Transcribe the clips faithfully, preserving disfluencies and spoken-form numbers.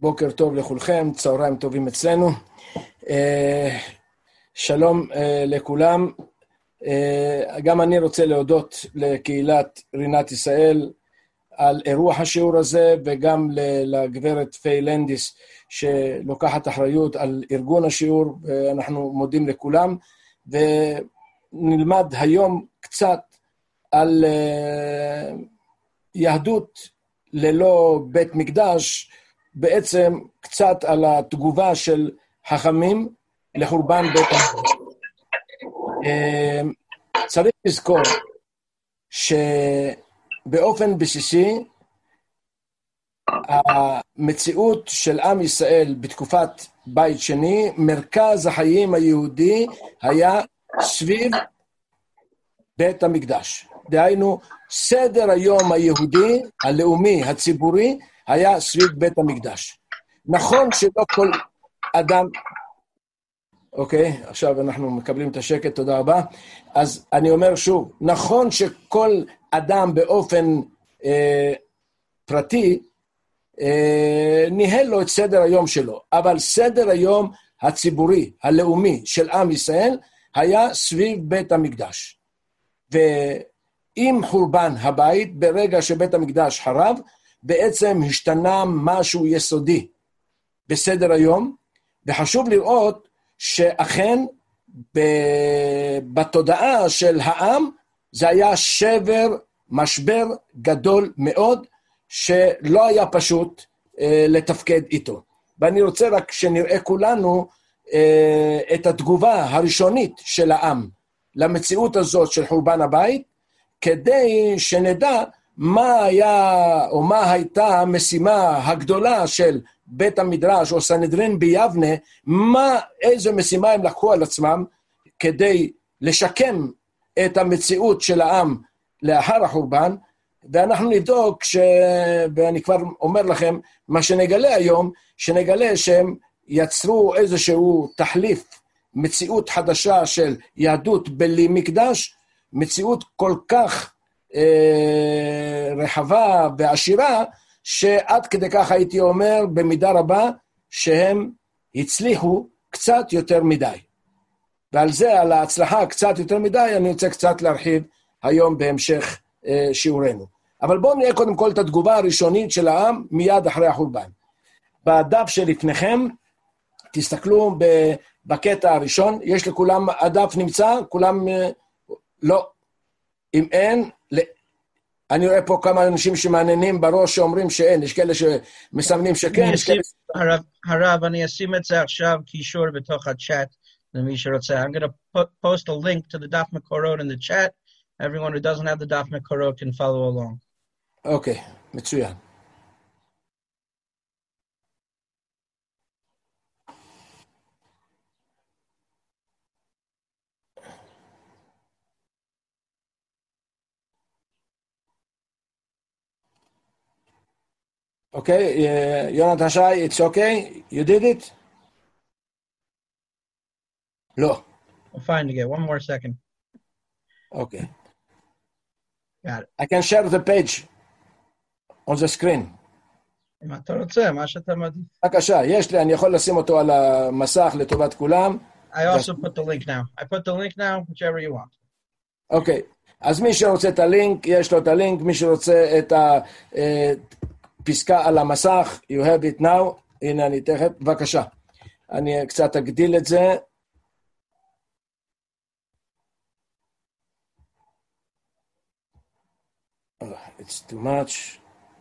בוקר טוב לכולכם, צהריים טובים אצלנו. שלום לכולם. גם אני רוצה להודות לקהילת רינת ישראל על אירוח השיעור הזה, וגם לגברת פיי לנדיס שלוקחת אחריות על ארגון השיעור, ואנחנו מודים לכולם. ונלמד היום קצת על יהדות ללא בית מקדש, בעצם קצת על התגובה של חכמים לחורבן בית המקדש. צריך לזכור שבאופן בסיסי המציאות של עם ישראל בתקופת בית שני, מרכז החיים היהודי היה סביב בית המקדש. דהיינו, סדר היום היהודי, הלאומי, הציבורי, היה סביב בית המקדש. נכון שלא כל אדם... אוקיי, עכשיו אנחנו מקבלים את השקט, תודה רבה. אז אני אומר שוב, נכון שכל אדם באופן אה, פרטי, אה, ניהל לו את סדר היום שלו, אבל סדר היום הציבורי, הלאומי של עם ישראל, היה סביב בית המקדש. ועם חורבן הבית, ברגע שבית המקדש חרב, בעצם השתנה משהו יסודי בסדר היום, וחשוב לראות שאכן בתודעה של העם זה היה שבר, משבר גדול מאוד, שלא היה פשוט אה, לתפקד איתו. ואני רוצה רק שנראה כולנו אה, את התגובה הראשונית של העם למציאות הזאת של חורבן הבית, כדי שנדע מה היה או מה הייתה המשימה הגדולה של בית המדרש או סנהדרין ביבנה, מה, איזו משימה הם לקחו על עצמם כדי לשקם את המציאות של העם לאחר החורבן. ואנחנו נבדוק, ש... ואני כבר אומר לכם, מה שנגלה היום, שנגלה שהם יצרו איזשהו תחליף, מציאות חדשה של יהדות בלי מקדש, מציאות כל כך אה, רחבה ועשירה, שעד כדי כך הייתי אומר במידה רבה שהם הצליחו קצת יותר מדי. ועל זה, על ההצלחה קצת יותר מדי, אני רוצה קצת להרחיב היום בהמשך אה, שיעורנו. אבל בואו נראה קודם כל את התגובה הראשונית של העם מיד אחרי החורבן. בדף שלפניכם, תסתכלו בקטע הראשון, יש לכולם, הדף נמצא, כולם אה, לא. אם אין, אני רואה פה כמה אנשים שמעניינים בראש שאומרים שאין, יש כאלה שמסמנים שכן. הרב, אני אשים את זה עכשיו קישור בתוך הצ'אט למי שרוצה. I'm going to post a link to the Daf Mekorot in the chat. Everyone who doesn't have the Daf Mekorot can follow along. אוקיי, מצוין. Okay, uh, Yonatan Shai, it's okay? You did it? No. I'm fine to get one more second. Okay. Got it. I can share the page on the screen. אם אתה רוצה, מה שאתה מעדיף. בבקשה, יש לי, אני יכול לשים אותו על המסך לטובת כולם. I also put the link now. I put the link now, whichever you want. Okay. אז מי שרוצה את הלינק, יש לו את הלינק. מי שרוצה את ה... פסקה על המסך, you have it now, הנה אני תכף, בבקשה. אני קצת אגדיל את זה. Oh, it's too much.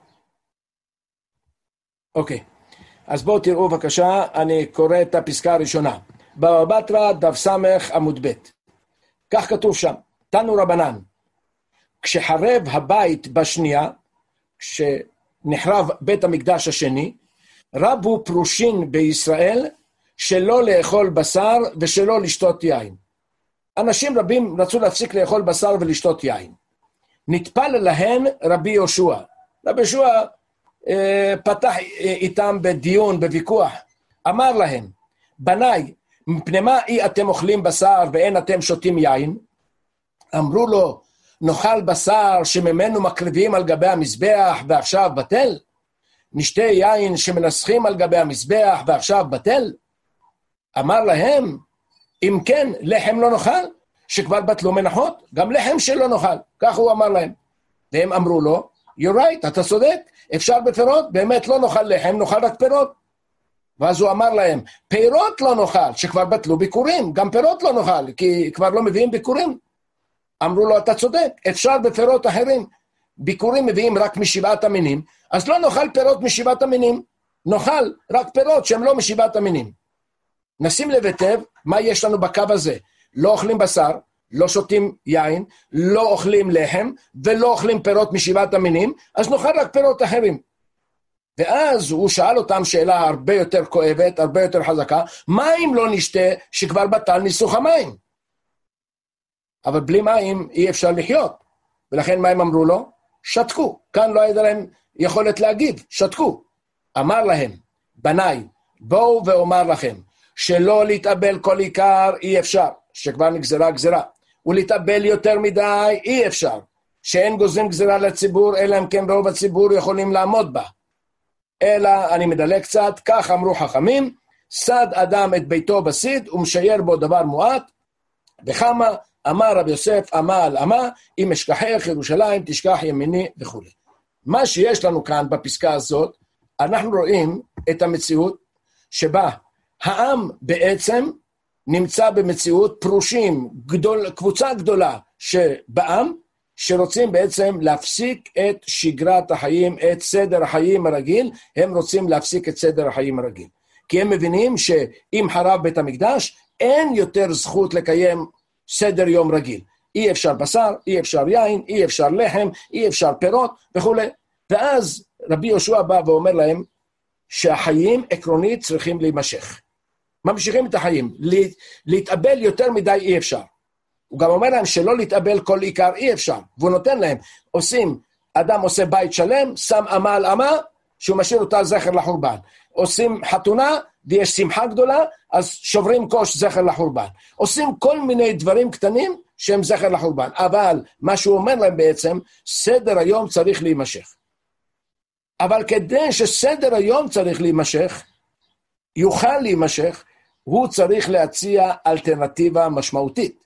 אוקיי, okay. אז בואו תראו בבקשה, אני קורא את הפסקה הראשונה. בבא בתרא דף סמך עמוד ב'. כך כתוב שם, תנו רבנן, כשחרב הבית בשנייה, כש... נחרב בית המקדש השני, רבו פרושין בישראל שלא לאכול בשר ושלא לשתות יין. אנשים רבים רצו להפסיק לאכול בשר ולשתות יין. נטפל להן רבי יהושע. רבי יהושע אה, פתח איתם בדיון, בוויכוח. אמר להם, בניי, מפני מה אי אתם אוכלים בשר ואין אתם שותים יין? אמרו לו, נאכל בשר שממנו מקריבים על גבי המזבח ועכשיו בטל? נשתה יין שמנסחים על גבי המזבח ועכשיו בטל? אמר להם, אם כן, לחם לא נאכל, שכבר בטלו מנחות, גם לחם שלא נאכל. כך הוא אמר להם. והם אמרו לו, you're right, אתה צודק, אפשר בפירות, באמת לא נאכל לחם, נאכל רק פירות. ואז הוא אמר להם, פירות לא נאכל, שכבר בטלו ביקורים, גם פירות לא נאכל, כי כבר לא מביאים ביקורים. אמרו לו, אתה צודק, אפשר בפירות אחרים. ביקורים מביאים רק משבעת המינים, אז לא נאכל פירות משבעת המינים, נאכל רק פירות שהם לא משבעת המינים. נשים לב היטב, מה יש לנו בקו הזה? לא אוכלים בשר, לא שותים יין, לא אוכלים לחם, ולא אוכלים פירות משבעת המינים, אז נאכל רק פירות אחרים. ואז הוא שאל אותם שאלה הרבה יותר כואבת, הרבה יותר חזקה, מה אם לא נשתה שכבר בטל ניסוך המים? אבל בלי מים אי אפשר לחיות. ולכן מה הם אמרו לו? שתקו. כאן לא הייתה להם יכולת להגיב, שתקו. אמר להם, בניי, בואו ואומר לכם, שלא להתאבל כל עיקר אי אפשר, שכבר נגזרה גזרה, ולהתאבל יותר מדי אי אפשר, שאין גוזרים גזרה לציבור, אלא אם כן רוב הציבור יכולים לעמוד בה. אלא, אני מדלג קצת, כך אמרו חכמים, סד אדם את ביתו בסיד, ומשייר בו דבר מועט, וכמה אמר רבי יוסף, אמה על אמה, אם אשכחך ירושלים, תשכח ימיני וכו'. מה שיש לנו כאן בפסקה הזאת, אנחנו רואים את המציאות שבה העם בעצם נמצא במציאות פרושים, גדול, קבוצה גדולה שבעם, שרוצים בעצם להפסיק את שגרת החיים, את סדר החיים הרגיל, הם רוצים להפסיק את סדר החיים הרגיל. כי הם מבינים שאם חרב בית המקדש, אין יותר זכות לקיים סדר יום רגיל. אי אפשר בשר, אי אפשר יין, אי אפשר לחם, אי אפשר פירות וכו'. ואז רבי יהושע בא ואומר להם שהחיים עקרונית צריכים להימשך. ממשיכים את החיים, להתאבל יותר מדי אי אפשר. הוא גם אומר להם שלא להתאבל כל עיקר אי אפשר, והוא נותן להם, עושים, אדם עושה בית שלם, שם אמה על אמה, שהוא משאיר אותה זכר לחורבן. עושים חתונה, ויש שמחה גדולה, אז שוברים קוש זכר לחורבן. עושים כל מיני דברים קטנים שהם זכר לחורבן, אבל מה שהוא אומר להם בעצם, סדר היום צריך להימשך. אבל כדי שסדר היום צריך להימשך, יוכל להימשך, הוא צריך להציע אלטרנטיבה משמעותית.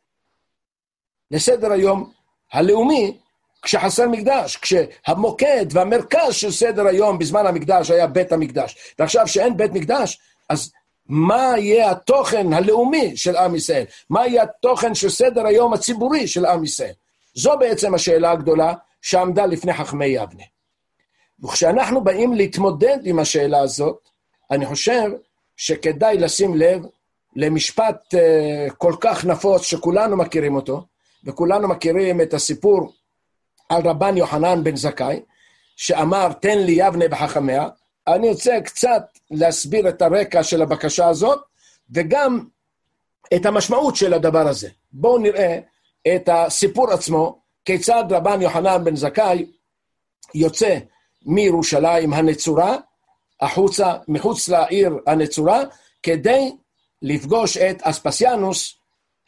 לסדר היום הלאומי, כשחסר מקדש, כשהמוקד והמרכז של סדר היום בזמן המקדש היה בית המקדש, ועכשיו שאין בית מקדש, אז מה יהיה התוכן הלאומי של עם ישראל? מה יהיה התוכן של סדר היום הציבורי של עם ישראל? זו בעצם השאלה הגדולה שעמדה לפני חכמי יבנה. וכשאנחנו באים להתמודד עם השאלה הזאת, אני חושב שכדאי לשים לב למשפט uh, כל כך נפוץ שכולנו מכירים אותו, וכולנו מכירים את הסיפור על רבן יוחנן בן זכאי, שאמר תן לי יבנה וחכמיה. אני רוצה קצת להסביר את הרקע של הבקשה הזאת, וגם את המשמעות של הדבר הזה. בואו נראה את הסיפור עצמו, כיצד רבן יוחנן בן זכאי יוצא מירושלים הנצורה, החוצה, מחוץ לעיר הנצורה, כדי לפגוש את אספסיאנוס,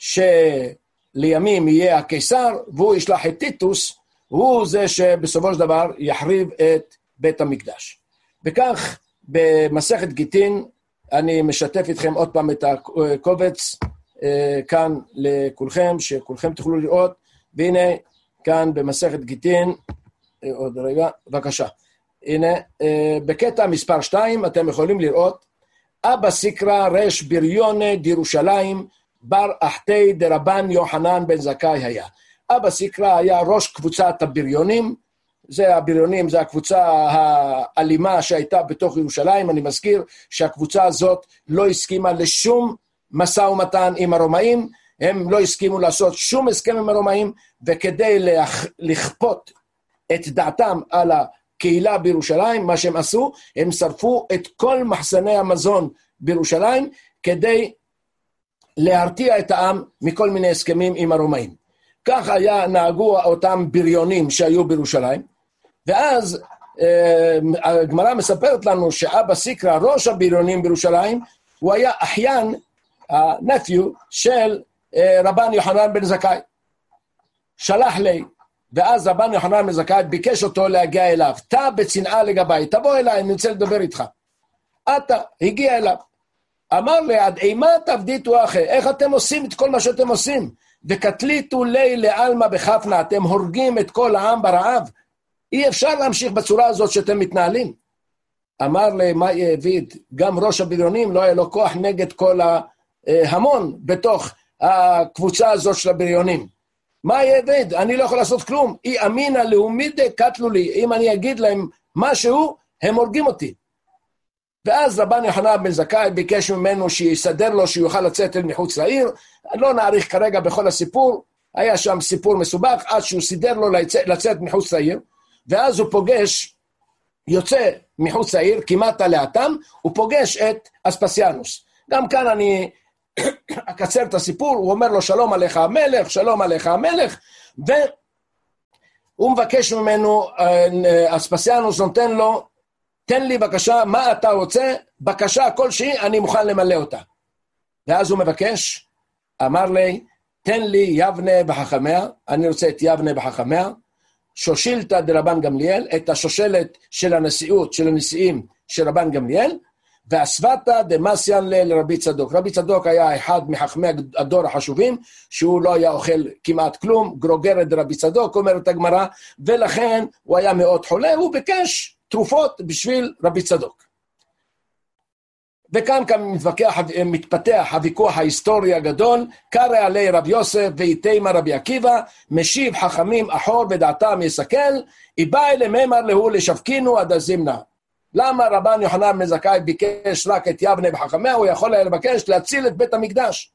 שלימים יהיה הקיסר, והוא ישלח את טיטוס, הוא זה שבסופו של דבר יחריב את בית המקדש. וכך במסכת גיטין, אני משתף איתכם עוד פעם את הקובץ כאן לכולכם, שכולכם תוכלו לראות, והנה כאן במסכת גיטין, עוד רגע, בבקשה. הנה, בקטע מספר שתיים אתם יכולים לראות, אבא סיקרא רש בריונה דירושלים, בר אחתי דרבן יוחנן בן זכאי היה. אבא סיקרא היה ראש קבוצת הבריונים, זה הבריונים, זה הקבוצה האלימה שהייתה בתוך ירושלים. אני מזכיר שהקבוצה הזאת לא הסכימה לשום משא ומתן עם הרומאים, הם לא הסכימו לעשות שום הסכם עם הרומאים, וכדי לכפות את דעתם על הקהילה בירושלים, מה שהם עשו, הם שרפו את כל מחסני המזון בירושלים, כדי להרתיע את העם מכל מיני הסכמים עם הרומאים. כך היה נהגו אותם בריונים שהיו בירושלים, ואז אה, הגמרא מספרת לנו שאבא סיקרא, ראש הבריונים בירושלים, הוא היה אחיין, הנפיו של אה, רבן יוחנן בן זכאי. שלח לי ואז רבן יוחנן בן זכאי ביקש אותו להגיע אליו, תא בצנעה לגבי, תבוא אליי, אני רוצה לדבר איתך. אתה, הגיע אליו. אמר לי, עד אימה תבדיתו אחי, איך אתם עושים את כל מה שאתם עושים? וקטליתו לי לעלמא בחפנה, אתם הורגים את כל העם ברעב. אי אפשר להמשיך בצורה הזאת שאתם מתנהלים. אמר לי, מה יעביד? גם ראש הבריונים לא היה לו כוח נגד כל ההמון בתוך הקבוצה הזאת של הבריונים. מה יעביד? אני לא יכול לעשות כלום. אי אמינא לאומידה קטלו לי. אם אני אגיד להם משהו, הם הורגים אותי. ואז רבן יוחנן בן זכאי ביקש ממנו שיסדר לו שיוכל לצאת אל מחוץ לעיר. לא נאריך כרגע בכל הסיפור. היה שם סיפור מסובך עד שהוא סידר לו לצאת, לצאת מחוץ לעיר. ואז הוא פוגש, יוצא מחוץ לעיר, כמעט לאטם, הוא פוגש את אספסיאנוס. גם כאן אני אקצר את הסיפור, הוא אומר לו שלום עליך המלך, שלום עליך המלך, והוא מבקש ממנו, אספסיאנוס נותן לו, תן לי בקשה, מה אתה רוצה? בקשה כלשהי, אני מוכן למלא אותה. ואז הוא מבקש, אמר לי, תן לי יבנה בחכמיה, אני רוצה את יבנה בחכמיה, שושילתא דרבן גמליאל, את השושלת של הנשיאות, של הנשיאים של רבן גמליאל, והסבתא דמסיין לרבי צדוק. רבי צדוק היה אחד מחכמי הדור החשובים, שהוא לא היה אוכל כמעט כלום, גרוגרת רבי צדוק, אומרת הגמרא, ולכן הוא היה מאוד חולה, הוא ביקש תרופות בשביל רבי צדוק. וכאן כאן מתווכח, מתפתח הוויכוח ההיסטורי הגדול, קרא עלי רב יוסף ואיתימה רבי עקיבא, משיב חכמים אחור ודעתם יסכל, איבאי לממר להו לשבקינו עד הזמנה. למה רבן יוחנן בן זכאי ביקש רק את יבנה בחכמיה? הוא יכול היה לבקש להציל את בית המקדש.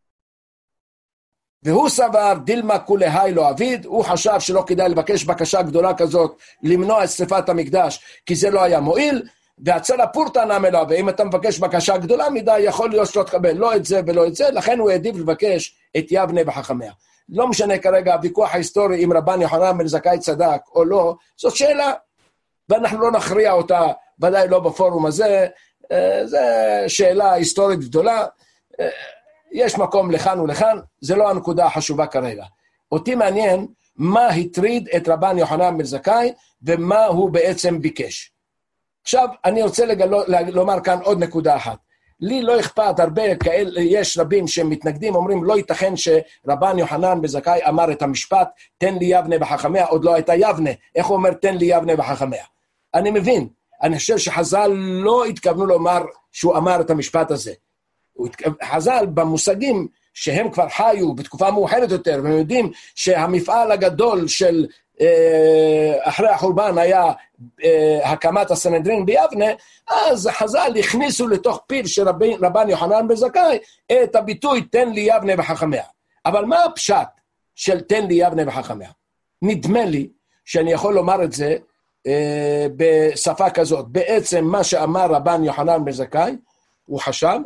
והוא סבר דילמה כולהי לא עביד, הוא חשב שלא כדאי לבקש בקשה גדולה כזאת למנוע את שריפת המקדש, כי זה לא היה מועיל, והצלה פורתא נמי לו, ואם אתה מבקש בקשה גדולה מדי, יכול להיות שלא תקבל לא את זה ולא את זה, לכן הוא העדיף לבקש את יבנה בחכמיה. לא משנה כרגע הוויכוח ההיסטורי אם רבן יוחנן בן זכאי צדק או לא, זאת שאלה, ואנחנו לא נכריע אותה, ודאי לא בפורום הזה, זו שאלה היסטורית גדולה, יש מקום לכאן ולכאן, זה לא הנקודה החשובה כרגע. אותי מעניין מה הטריד את רבן יוחנן בן זכאי, ומה הוא בעצם ביקש. עכשיו, אני רוצה לגלו, לומר כאן עוד נקודה אחת. לי לא אכפת הרבה כאלה, יש רבים שמתנגדים, אומרים, לא ייתכן שרבן יוחנן בן זכאי אמר את המשפט, תן לי יבנה בחכמיה, עוד לא הייתה יבנה. איך הוא אומר, תן לי יבנה בחכמיה? אני מבין, אני חושב שחז"ל לא התכוונו לומר שהוא אמר את המשפט הזה. חז"ל במושגים שהם כבר חיו בתקופה מאוחרת יותר, והם יודעים שהמפעל הגדול של אחרי החורבן היה הקמת הסנהדרין ביבנה, אז חז"ל הכניסו לתוך פיו של רבן יוחנן בן זכאי את הביטוי תן לי יבנה בחכמיה. אבל מה הפשט של תן לי יבנה בחכמיה? נדמה לי שאני יכול לומר את זה בשפה כזאת. בעצם מה שאמר רבן יוחנן בן זכאי, הוא חשב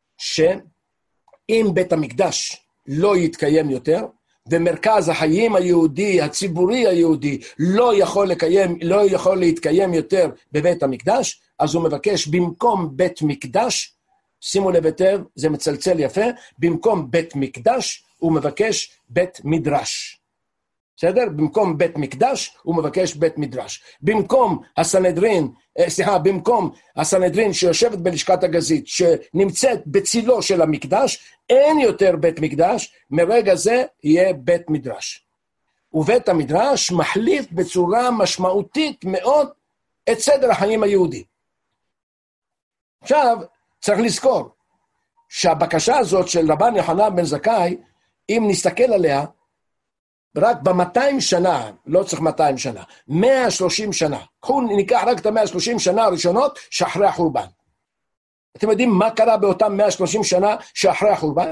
שאם בית המקדש לא יתקיים יותר, ומרכז החיים היהודי, הציבורי היהודי, לא יכול לקיים, לא יכול להתקיים יותר בבית המקדש, אז הוא מבקש במקום בית מקדש, שימו לב היטב, זה מצלצל יפה, במקום בית מקדש, הוא מבקש בית מדרש. בסדר? במקום בית מקדש, הוא מבקש בית מדרש. במקום הסנהדרין, סליחה, במקום הסנהדרין שיושבת בלשכת הגזית, שנמצאת בצילו של המקדש, אין יותר בית מקדש, מרגע זה יהיה בית מדרש. ובית המדרש מחליף בצורה משמעותית מאוד את סדר החיים היהודי. עכשיו, צריך לזכור, שהבקשה הזאת של רבן יוחנן בן זכאי, אם נסתכל עליה, רק ב-מאתיים שנה, לא צריך מאתיים שנה, מאה ושלושים שנה, קחו ניקח רק את ה-מאה ושלושים שנה הראשונות שאחרי החורבן. אתם יודעים מה קרה באותם מאה ושלושים שנה שאחרי החורבן?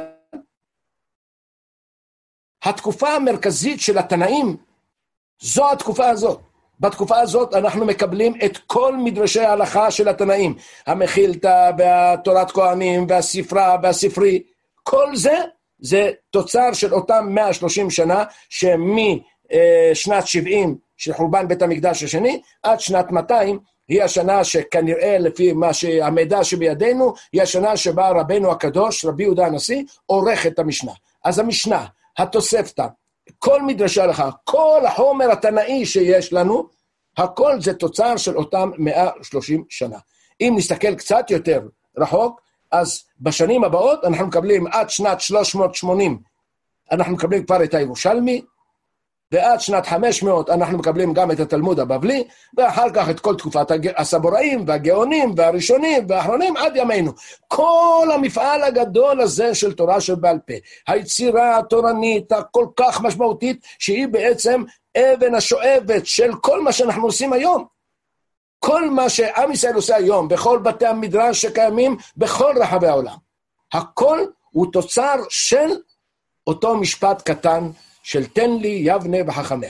התקופה המרכזית של התנאים, זו התקופה הזאת. בתקופה הזאת אנחנו מקבלים את כל מדרשי ההלכה של התנאים, המחילתא והתורת כהנים והספרה והספרי, כל זה, זה תוצר של אותם מאה ושלושים שנה, שמשנת שבעים של חורבן בית המקדש השני, עד שנת מאתיים, היא השנה שכנראה לפי מה שהמידע שבידינו, היא השנה שבה רבנו הקדוש, רבי יהודה הנשיא, עורך את המשנה. אז המשנה, התוספתא, כל מדרשי ההלכה, כל החומר התנאי שיש לנו, הכל זה תוצר של אותם מאה ושלושים שנה. אם נסתכל קצת יותר רחוק, אז בשנים הבאות אנחנו מקבלים עד שנת שלוש מאות ושמונים, אנחנו מקבלים כבר את הירושלמי, ועד שנת חמש מאות אנחנו מקבלים גם את התלמוד הבבלי, ואחר כך את כל תקופת הסבוראים והגאונים והראשונים והאחרונים עד ימינו. כל המפעל הגדול הזה של תורה שבעל פה, היצירה התורנית הכל כך משמעותית, שהיא בעצם אבן השואבת של כל מה שאנחנו עושים היום. כל מה שעם ישראל עושה היום, בכל בתי המדרש שקיימים בכל רחבי העולם. הכל הוא תוצר של אותו משפט קטן, של תן לי יבנה וחכמיה.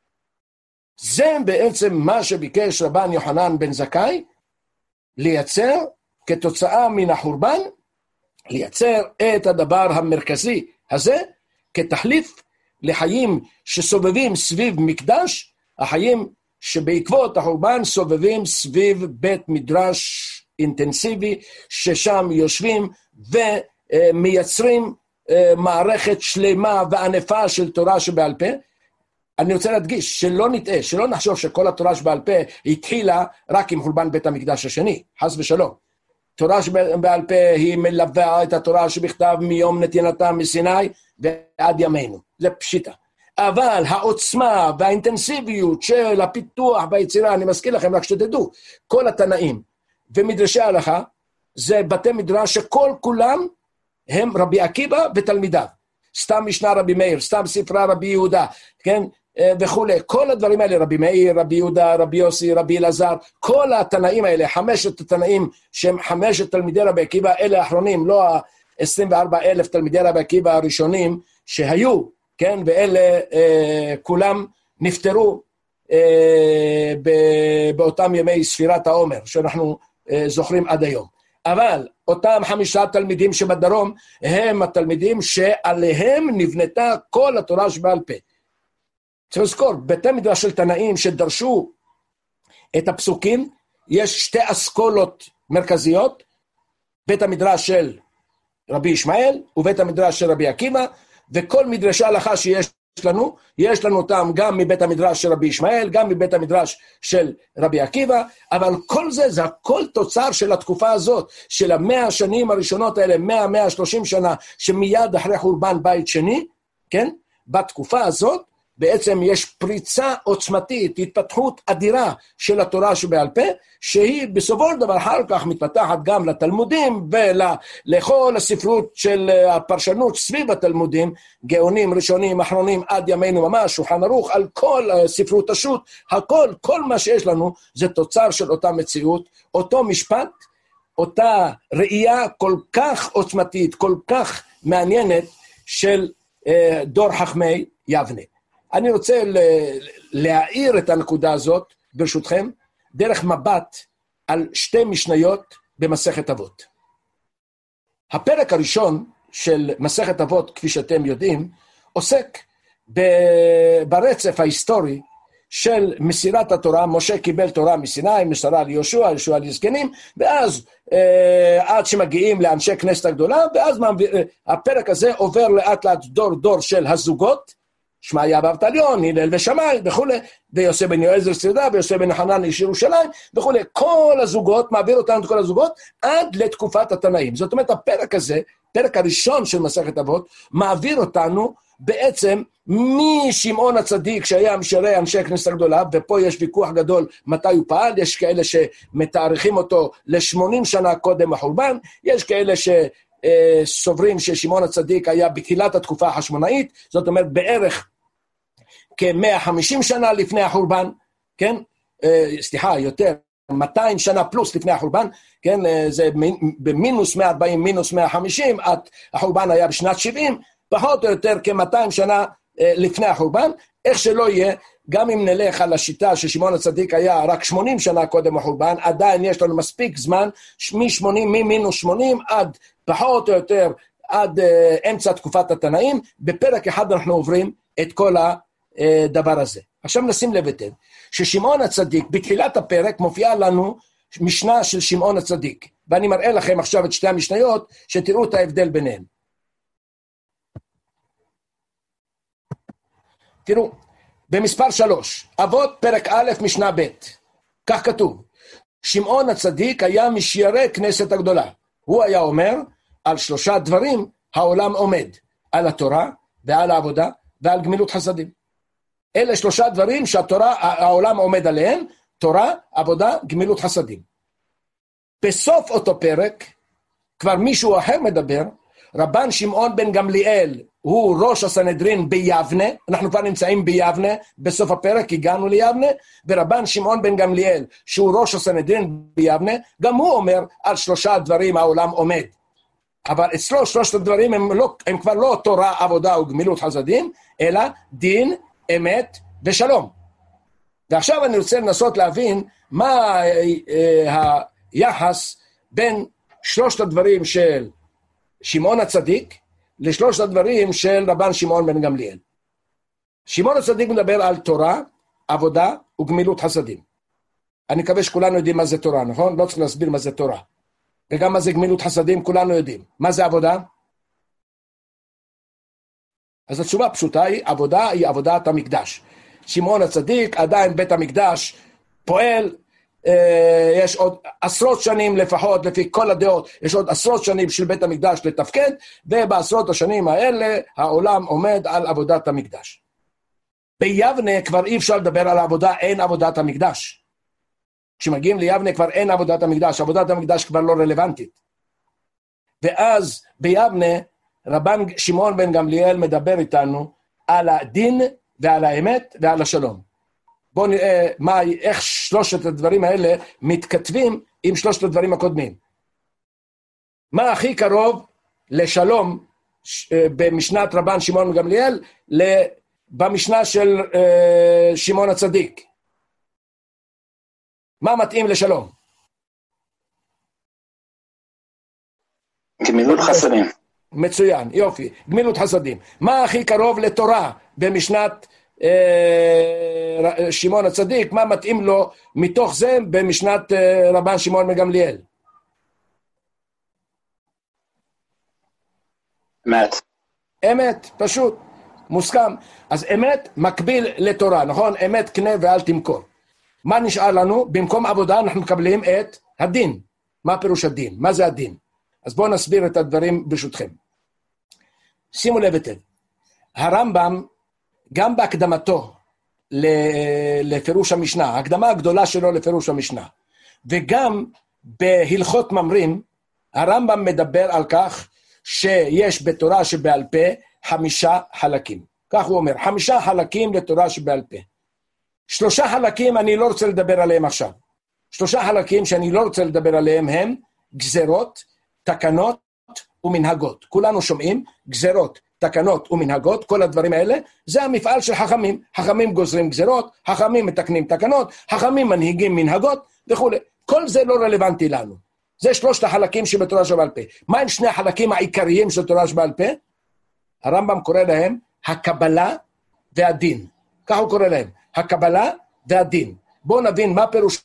זה בעצם מה שביקש רבן יוחנן בן זכאי, לייצר כתוצאה מן החורבן, לייצר את הדבר המרכזי הזה, כתחליף לחיים שסובבים סביב מקדש, החיים שבעקבות החורבן סובבים סביב בית מדרש אינטנסיבי, ששם יושבים ומייצרים מערכת שלמה וענפה של תורה שבעל פה. אני רוצה להדגיש, שלא נטעה, שלא נחשוב שכל התורה שבעל פה התחילה רק עם חורבן בית המקדש השני, חס ושלום. תורה שבעל פה היא מלווה את התורה שבכתב מיום נתינתה מסיני ועד ימינו, זה פשיטה. אבל העוצמה והאינטנסיביות של הפיתוח והיצירה, אני מזכיר לכם רק שתדעו, כל התנאים ומדרשי ההלכה, זה בתי מדרש שכל כולם הם רבי עקיבא ותלמידיו, סתם משנה רבי מאיר, סתם ספרה רבי יהודה, כן, וכו'. כל הדברים האלה, רבי מאיר, רבי יהודה, רבי יוסי, רבי אלעזר, כל התנאים האלה, חמשת התנאים שהם חמשת תלמידי רבי עקיבא, אלה האחרונים, לא ה-עשרים וארבעה אלף תלמידי רבי עקיבא הראשונים שהיו, כן, ואלה אה, כולם נפטרו אה, באותם ימי ספירת העומר, שאנחנו אה, זוכרים עד היום. אבל אותם חמישה תלמידים שבדרום, הם התלמידים שעליהם נבנתה כל התורה שבעל פה. צריך לזכור, בתי מדרש של תנאים שדרשו את הפסוקים, יש שתי אסכולות מרכזיות, בית המדרש של רבי ישמעאל ובית המדרש של רבי עקיבא, וכל מדרשי ההלכה שיש לנו, יש לנו אותם גם מבית המדרש של רבי ישמעאל, גם מבית המדרש של רבי עקיבא, אבל כל זה, זה הכל תוצר של התקופה הזאת, של המאה השנים הראשונות האלה, מאה, מאה ושלושים שנה, שמיד אחרי חורבן בית שני, כן? בתקופה הזאת, בעצם יש פריצה עוצמתית, התפתחות אדירה של התורה שבעל פה, שהיא בסופו של דבר אחר כך מתפתחת גם לתלמודים ולכל הספרות של הפרשנות סביב התלמודים, גאונים ראשונים, אחרונים עד ימינו ממש, שולחן ערוך, על כל ספרות השו"ת, הכל, כל מה שיש לנו זה תוצר של אותה מציאות, אותו משפט, אותה ראייה כל כך עוצמתית, כל כך מעניינת של דור חכמי יבנה. אני רוצה להעיר את הנקודה הזאת, ברשותכם, דרך מבט על שתי משניות במסכת אבות. הפרק הראשון של מסכת אבות, כפי שאתם יודעים, עוסק ברצף ההיסטורי של מסירת התורה. משה קיבל תורה מסיני, מסרה ליהושע, יהושע לזקנים, ואז אה, עד שמגיעים לאנשי כנסת הגדולה, ואז הפרק הזה עובר לאט לאט דור דור של הזוגות, שמעיה ואבטליון, הלל ושמאי וכו', ויוסף בן יועזר שרידה, ויוסף בן חנן איש ירושלים וכו'. כל הזוגות, מעביר אותנו את כל הזוגות, עד לתקופת התנאים. זאת אומרת, הפרק הזה, פרק הראשון של מסכת אבות, מעביר אותנו בעצם משמעון הצדיק, שהיה משרי אנשי כנסת הגדולה, ופה יש ויכוח גדול מתי הוא פעל, יש כאלה שמתאריכים אותו ל-שמונים שנה קודם החורבן, יש כאלה ש... סוברים ששמעון הצדיק היה בתחילת התקופה החשמונאית, זאת אומרת בערך כ-מאה וחמישים שנה לפני החורבן, כן? סליחה, יותר, מאתיים שנה פלוס לפני החורבן, כן? זה במינוס מאה וארבעים, מינוס מאה וחמישים, עד החורבן היה בשנת שבעים, פחות או יותר כ-מאתיים שנה לפני החורבן. איך שלא יהיה, גם אם נלך על השיטה ששמעון הצדיק היה רק שמונים שנה קודם החורבן, עדיין יש לנו מספיק זמן, מ-שמונים, ממינוס שמונים עד פחות או יותר עד uh, אמצע תקופת התנאים. בפרק אחד אנחנו עוברים את כל הדבר הזה. עכשיו נשים לב היטב, ששמעון הצדיק, בתחילת הפרק מופיעה לנו משנה של שמעון הצדיק, ואני מראה לכם עכשיו את שתי המשניות, שתראו את ההבדל ביניהם. תראו, במספר שלוש, אבות פרק א' משנה ב', כך כתוב, שמעון הצדיק היה משיירי כנסת הגדולה. הוא היה אומר, על שלושה דברים העולם עומד, על התורה ועל העבודה ועל גמילות חסדים. אלה שלושה דברים שהתורה, העולם עומד עליהם, תורה, עבודה, גמילות חסדים. בסוף אותו פרק, כבר מישהו אחר מדבר, רבן שמעון בן גמליאל, הוא ראש הסנהדרין ביבנה, אנחנו כבר נמצאים ביבנה, בסוף הפרק הגענו ליבנה, ורבן שמעון בן גמליאל, שהוא ראש הסנהדרין ביבנה, גם הוא אומר על שלושה דברים העולם עומד. אבל אצלו שלושת הדברים הם, לא, הם כבר לא תורה, עבודה וגמילות חסדים, אלא דין, אמת ושלום. ועכשיו אני רוצה לנסות להבין מה אה, היחס בין שלושת הדברים של שמעון הצדיק לשלושת הדברים של רבן שמעון בן גמליאל. שמעון הצדיק מדבר על תורה, עבודה וגמילות חסדים. אני מקווה שכולנו יודעים מה זה תורה, נכון? לא צריך להסביר מה זה תורה. וגם מה זה גמילות חסדים, כולנו יודעים. מה זה עבודה? אז התשובה פשוטה היא, עבודה היא עבודת המקדש. שמעון הצדיק, עדיין בית המקדש פועל, אה, יש עוד עשרות שנים לפחות, לפי כל הדעות, יש עוד עשרות שנים של בית המקדש לתפקד, ובעשרות השנים האלה העולם עומד על עבודת המקדש. ביבנה כבר אי אפשר לדבר על העבודה, אין עבודת המקדש. כשמגיעים ליבנה כבר אין עבודת המקדש, עבודת המקדש כבר לא רלוונטית. ואז ביבנה, רבן שמעון בן גמליאל מדבר איתנו על הדין ועל האמת ועל השלום. בואו נראה מה, איך שלושת הדברים האלה מתכתבים עם שלושת הדברים הקודמים. מה הכי קרוב לשלום במשנת רבן שמעון בן גמליאל במשנה של שמעון הצדיק? מה מתאים לשלום? גמילות חסדים. מצוין, יופי, גמילות חסדים. מה הכי קרוב לתורה במשנת אה, שמעון הצדיק? מה מתאים לו מתוך זה במשנת אה, רבן שמעון בן גמליאל? אמת. אמת, פשוט, מוסכם. אז אמת מקביל לתורה, נכון? אמת קנה ואל תמכור. מה נשאר לנו? במקום עבודה אנחנו מקבלים את הדין. מה פירוש הדין? מה זה הדין? אז בואו נסביר את הדברים ברשותכם. שימו לב היטב. הרמב"ם, גם בהקדמתו לפירוש המשנה, ההקדמה הגדולה שלו לפירוש המשנה, וגם בהלכות ממרים, הרמב"ם מדבר על כך שיש בתורה שבעל פה חמישה חלקים. כך הוא אומר, חמישה חלקים לתורה שבעל פה. שלושה חלקים אני לא רוצה לדבר עליהם עכשיו. שלושה חלקים שאני לא רוצה לדבר עליהם הם גזרות, תקנות ומנהגות. כולנו שומעים גזרות, תקנות ומנהגות, כל הדברים האלה, זה המפעל של חכמים. חכמים גוזרים גזרות, חכמים מתקנים תקנות, חכמים מנהיגים מנהגות וכו'. כל זה לא רלוונטי לנו. זה שלושת החלקים שבתורה שבעל פה. מה הם שני החלקים העיקריים של תורה שבעל פה? הרמב"ם קורא להם הקבלה והדין. כך הוא קורא להם, הקבלה והדין. בואו נבין מה פירוש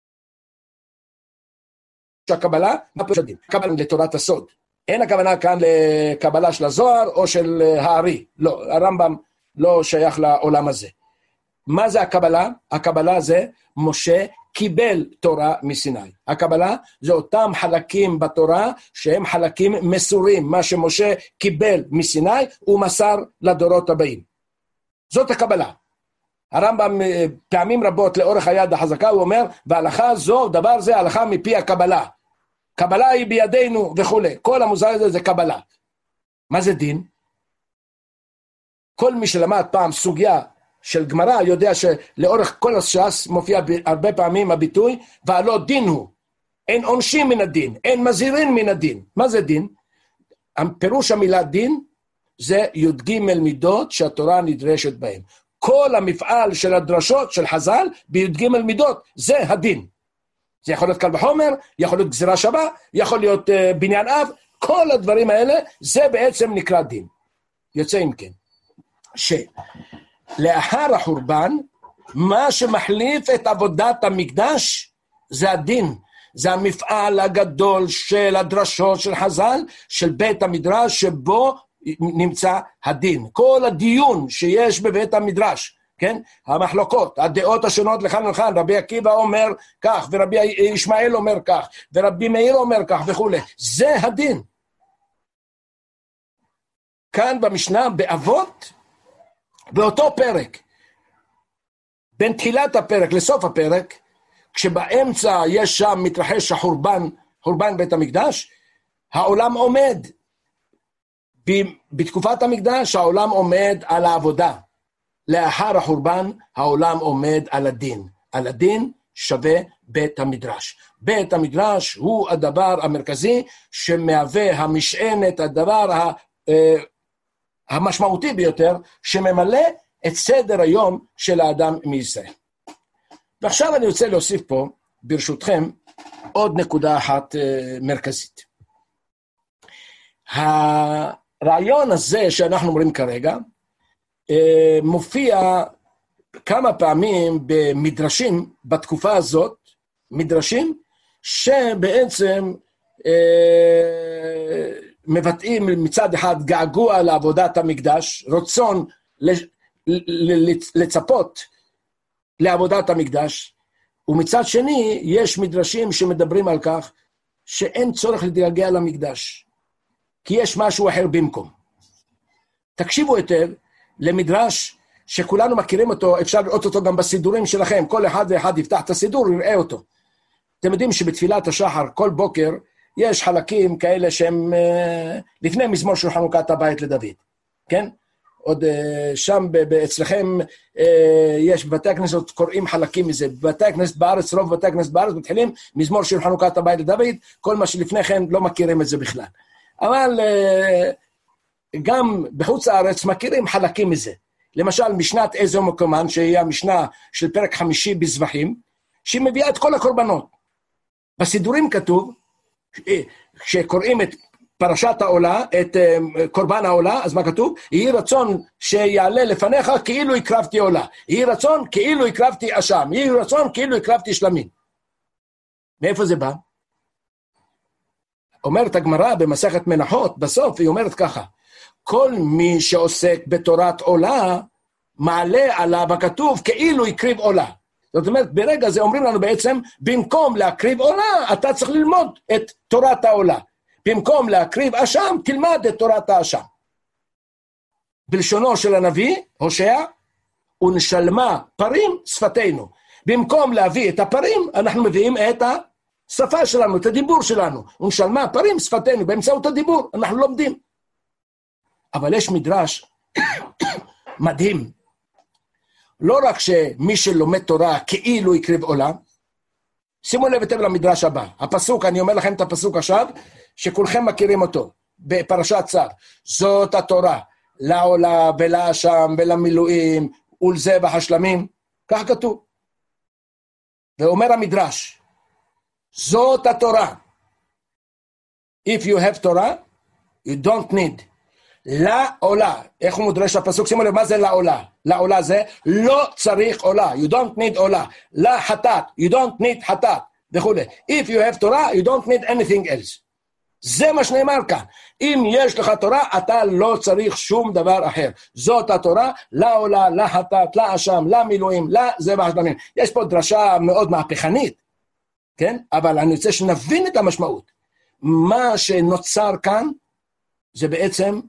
הקבלה, מה פירוש הדין. קבלה לתורת הסוד. אין הכוונה כאן לקבלה של הזוהר או של הארי. לא, הרמב"ם לא שייך לעולם הזה. מה זה הקבלה? הקבלה זה משה קיבל תורה מסיני. הקבלה זה אותם חלקים בתורה שהם חלקים מסורים. מה שמשה קיבל מסיני הוא מסר לדורות הבאים. זאת הקבלה. הרמב"ם פעמים רבות לאורך היד החזקה הוא אומר, וההלכה זו, דבר זה הלכה מפי הקבלה. קבלה היא בידינו וכו'. כל המושג הזה זה קבלה. מה זה דין? כל מי שלמד פעם סוגיה של גמרא יודע שלאורך כל הש"ס מופיע הרבה פעמים הביטוי, והלא דין הוא. אין עונשים מן הדין, אין מזהירים מן הדין. מה זה דין? פירוש המילה דין זה י"ג מידות שהתורה נדרשת בהן. כל המפעל של הדרשות של חז"ל בי"ג מידות זה הדין. זה יכול להיות קל וחומר, יכול להיות גזירה שווה, יכול להיות uh, בניין אב, כל הדברים האלה זה בעצם נקרא דין. יוצא אם כן, שלאחר החורבן, מה שמחליף את עבודת המקדש זה הדין. זה המפעל הגדול של הדרשות של חז"ל, של בית המדרש, שבו נמצא הדין. כל הדיון שיש בבית המדרש, כן? המחלוקות, הדעות השונות לכאן ולכאן, רבי עקיבא אומר כך, ורבי ישמעאל אומר כך, ורבי מאיר אומר כך וכו'. זה הדין. כאן במשנה, באבות, באותו פרק, בין תחילת הפרק לסוף הפרק, כשבאמצע יש שם מתרחש החורבן, חורבן בית המקדש, העולם עומד, בתקופת המקדש העולם עומד על העבודה, לאחר החורבן העולם עומד על הדין, על הדין שווה בית המדרש. בית המדרש הוא הדבר המרכזי שמהווה המשענת, הדבר המשמעותי ביותר שממלא את סדר היום של האדם מישראל. ועכשיו אני רוצה להוסיף פה ברשותכם עוד נקודה אחת מרכזית. הרעיון הזה שאנחנו אומרים כרגע מופיע כמה פעמים במדרשים בתקופה הזאת, מדרשים שבעצם מבטאים מצד אחד געגוע לעבודת המקדש, רצון לצפות לעבודת המקדש, ומצד שני יש מדרשים שמדברים על כך שאין צורך להתגעגע למקדש, כי יש משהו אחר במקום. תקשיבו היטב למדרש שכולנו מכירים אותו, אפשר לראות אותו גם בסידורים שלכם, כל אחד ואחד יפתח את הסידור ויראה אותו. אתם יודעים שבתפילת השחר כל בוקר יש חלקים כאלה שהם לפני מזמור של חנוכת הבית לדוד, כן? עוד שם אצלכם יש בבתי הכנסת קוראים חלקים מזה, בבתי הכנסת בארץ, רוב בבתי הכנסת בארץ מתחילים מזמור של חנוכת הבית לדוד, כל מה שלפני כן לא מכירים את זה בכלל. אבל גם בחוץ הארץ מכירים חלקים מזה. למשל משנת איזו מקומן, שהיא המשנה של פרק חמישי בזבחים, שהיא מביאה את כל הקורבנות. בסידורים כתוב, כשקוראים את פרשת העולה, את קורבן העולה, אז מה כתוב? יהי רצון שיעלה לפניך כאילו הקרבתי עולה. יהי רצון כאילו הקרבתי אשם. יהי רצון כאילו הקרבתי שלמים. מאיפה זה בא? אומרת הגמרא במסכת מנחות, בסוף היא אומרת ככה, כל מי שעוסק בתורת עולה, מעלה עליו הכתוב כאילו הקריב עולה. זאת אומרת, ברגע זה אומרים לנו בעצם, במקום להקריב עולה, אתה צריך ללמוד את תורת העולה. במקום להקריב אשם, תלמד את תורת האשם. בלשונו של הנביא, הושע, ונשלמה פרים שפתנו. במקום להביא את הפרים, אנחנו מביאים את השפה שלנו, את הדיבור שלנו. ונשלמה פרים שפתנו, באמצעות הדיבור, אנחנו לומדים. אבל יש מדרש מדהים. לא רק שמי שלומד תורה כאילו יקריב עולה, שימו לב היטב למדרש הבא. הפסוק, אני אומר לכם את הפסוק עכשיו, שכולכם מכירים אותו, בפרשת צו. זאת התורה, לעולה ולאשם ולמילואים ולזבח השלמים, כך כתוב. ואומר המדרש, זאת התורה. If you have Torah, you don't need. לעולה, איך הוא מודרש הפסוק? שימו לב, מה זה לעולה? לעולה זה לא צריך עולה, you don't need עולה. לחטאת, you don't need חטאת, וכו'. If you have Torah, you don't need anything else. זה מה שנאמר כאן. אם יש לך תורה, אתה לא צריך שום דבר אחר. זאת התורה, לעולה, לחטאת, לאשם, למילואים, לזבח השלמים. יש פה דרשה מאוד מהפכנית, כן? אבל אני רוצה שנבין את המשמעות. מה שנוצר כאן, זה בעצם,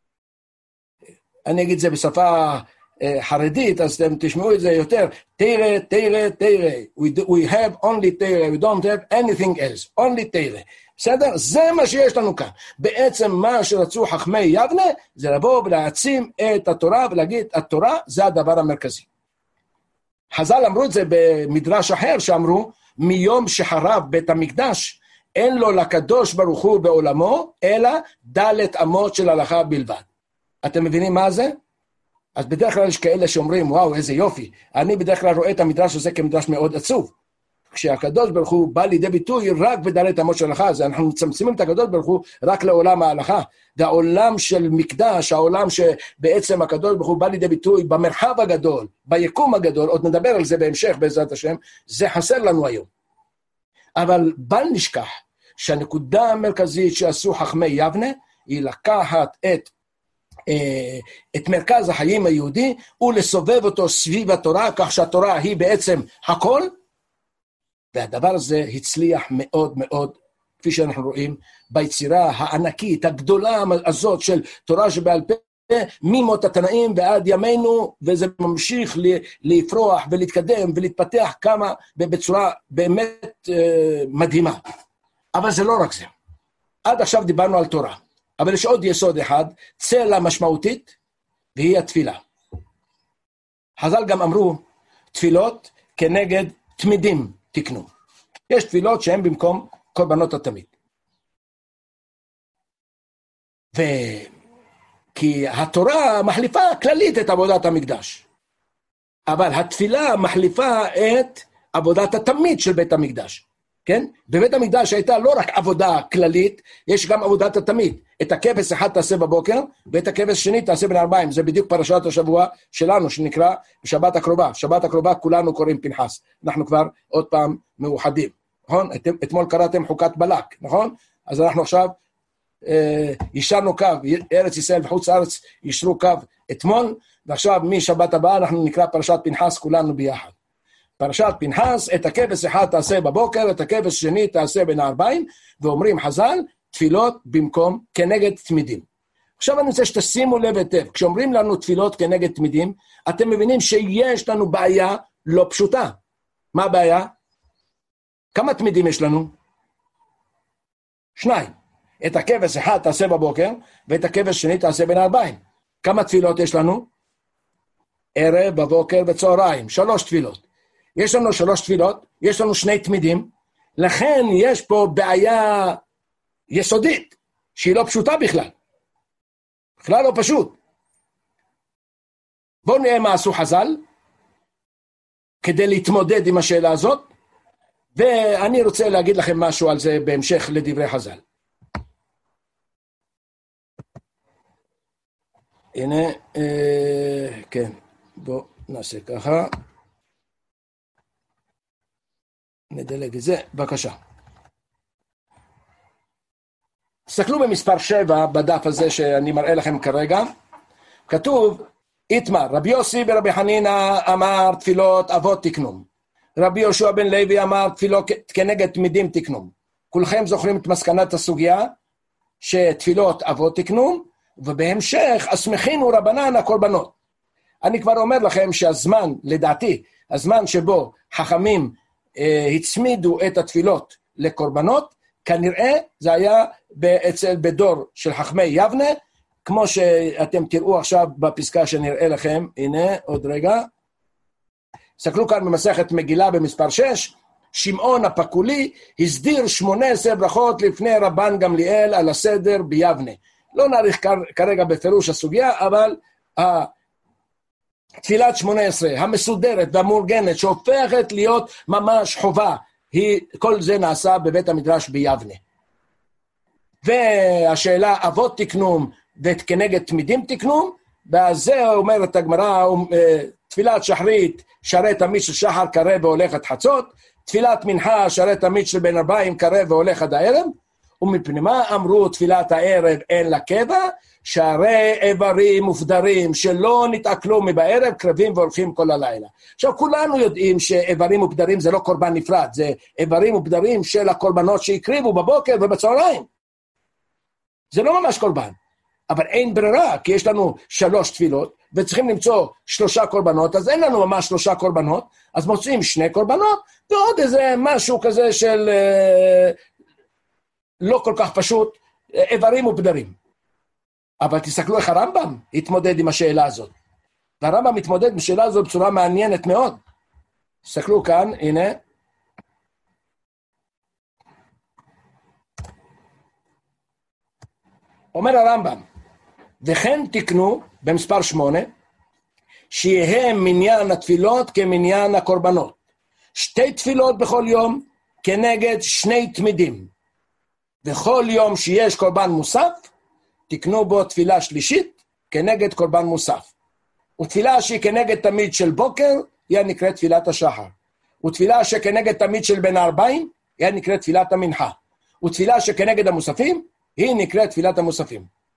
אני אגיד את זה בשפה חרדית, אז אתם תשמעו את זה יותר, תראה, תראה, תראה, we, we have only תראה, we don't have anything else, only תראה, בסדר? זה מה שיש לנו כאן. בעצם מה שרצו חכמי יבנה, זה לבוא ולהעצים את התורה, ולהגיד, התורה זה הדבר המרכזי. חז"ל אמרו את זה במדרש אחר, שאמרו, מיום שחרב בית המקדש, אין לו לקדוש ברוך הוא בעולמו, אלא דלת אמות של הלכה בלבד. אתם מבינים מה זה? אז בדרך כלל יש כאלה שאומרים, וואו, איזה יופי. אני בדרך כלל רואה את המדרש הזה כמדרש מאוד עצוב. כשהקדוש ברוך הוא בא לידי ביטוי רק בדלת אמות של הלכה, אז אנחנו מצמצמים את הקדוש ברוך הוא רק לעולם ההלכה. זה העולם של מקדש, העולם שבעצם הקדוש ברוך הוא בא לידי ביטוי במרחב הגדול, ביקום הגדול, עוד נדבר על זה בהמשך בעזרת השם, זה חסר לנו היום. אבל בל נשכח שהנקודה המרכזית שעשו חכמי יבנה, היא לקחת את את מרכז החיים היהודי, ולסובב אותו סביב התורה, כך שהתורה היא בעצם הכל, והדבר הזה הצליח מאוד מאוד, כפי שאנחנו רואים, ביצירה הענקית, הגדולה הזאת של תורה שבעל פה, ממות התנאים ועד ימינו, וזה ממשיך לפרוח ולהתקדם ולהתפתח כמה בצורה באמת מדהימה. אבל זה לא רק זה. עד עכשיו דיברנו על תורה, אבל יש עוד יסוד אחד, צלע משמעותית, והיא התפילה. חז"ל גם אמרו, תפילות כנגד תמידים תקנו. יש תפילות שהן במקום קורבנות התמיד. ו... כי התורה מחליפה כללית את עבודת המקדש, אבל התפילה מחליפה את עבודת התמיד של בית המקדש, כן? בבית המקדש הייתה לא רק עבודה כללית, יש גם עבודת התמיד. את הכבש אחד תעשה בבוקר, ואת הכבש שני תעשה בין ארבעים. זה בדיוק פרשת השבוע שלנו, שנקרא בשבת הקרובה. שבת הקרובה כולנו קוראים פנחס. אנחנו כבר עוד פעם מאוחדים, נכון? את, אתמול קראתם חוקת בלק, נכון? אז אנחנו עכשיו אה, ישרנו קו, ארץ ישראל וחוץ הארץ ישרו קו אתמול, ועכשיו משבת הבאה אנחנו נקרא פרשת פנחס כולנו ביחד. פרשת פנחס, את הכבש אחד תעשה בבוקר, את הכבש שני תעשה בין הארבעים, ואומרים חז"ל, תפילות במקום כנגד תמידים. עכשיו אני רוצה שתשימו לב היטב, כשאומרים לנו תפילות כנגד תמידים, אתם מבינים שיש לנו בעיה לא פשוטה. מה הבעיה? כמה תמידים יש לנו? שניים. את הכבש אחד תעשה בבוקר, ואת הכבש שני תעשה בין הארבעים. כמה תפילות יש לנו? ערב, בבוקר וצהריים. שלוש תפילות. יש לנו שלוש תפילות, יש לנו שני תמידים, לכן יש פה בעיה יסודית, שהיא לא פשוטה בכלל. בכלל לא פשוט. בואו נראה מה עשו חז"ל, כדי להתמודד עם השאלה הזאת, ואני רוצה להגיד לכם משהו על זה בהמשך לדברי חז"ל. הנה, אה, כן, בואו נעשה ככה. נדלג את זה, בבקשה. תסתכלו במספר שבע בדף הזה שאני מראה לכם כרגע, כתוב, איתמר, רבי יוסי ורבי חנינא אמר תפילות אבות תקנום, רבי יהושע בן לוי אמר תפילות כנגד תמידים תקנום. כולכם זוכרים את מסקנת הסוגיה, שתפילות אבות תקנום, ובהמשך אסמכינו רבנן הקורבנות. אני כבר אומר לכם שהזמן, לדעתי, הזמן שבו חכמים הצמידו את התפילות לקורבנות, כנראה זה היה אצל בדור של חכמי יבנה, כמו שאתם תראו עכשיו בפסקה שנראה לכם, הנה עוד רגע, תסתכלו כאן במסכת מגילה במספר שש, שמעון הפקולי הסדיר שמונה עשרה ברכות לפני רבן גמליאל על הסדר ביבנה. לא נאריך כרגע בפירוש הסוגיה, אבל תפילת שמונה עשרה המסודרת והמאורגנת שהופכת להיות ממש חובה, היא, כל זה נעשה בבית המדרש ביבנה. והשאלה אבות תקנום וכנגד תמידים תקנום, וזה אומרת הגמרא, תפילת שחרית שרת תמיד של שחר קרב והולך עד חצות, תפילת מנחה שרת תמיד של בין ארבעים קרב והולך עד הערב, ומפני מה אמרו תפילת הערב אין לה קבע, שהרי איברים מופדרים שלא נתעכלו מבערב קרבים והולכים כל הלילה. עכשיו כולנו יודעים שאיברים מופדרים זה לא קורבן נפרד, זה איברים מופדרים של הקורבנות שהקריבו בבוקר ובצהריים. זה לא ממש קורבן, אבל אין ברירה, כי יש לנו שלוש תפילות וצריכים למצוא שלושה קורבנות, אז אין לנו ממש שלושה קורבנות, אז מוצאים שני קורבנות ועוד איזה משהו כזה של אה, לא כל כך פשוט, איברים מופדרים. אבל תסתכלו איך הרמב"ם התמודד עם השאלה הזאת. והרמב"ם מתמודד עם השאלה הזאת בצורה מעניינת מאוד. תסתכלו כאן, הנה. אומר הרמב"ם, וכן תקנו במספר שמונה, שיהיה מניין התפילות כמניין הקורבנות. שתי תפילות בכל יום כנגד שני תמידים. וכל יום שיש קורבן מוסף, תקנו בו תפילה שלישית כנגד קורבן מוסף. ותפילה שהיא כנגד תמיד של בוקר, היא נקראת תפילת השחר. ותפילה שכנגד תמיד של בין הארבעים, היא נקראת תפילת המנחה. ותפילה שכנגד המוספים, היא נקראת תפילת המוספים.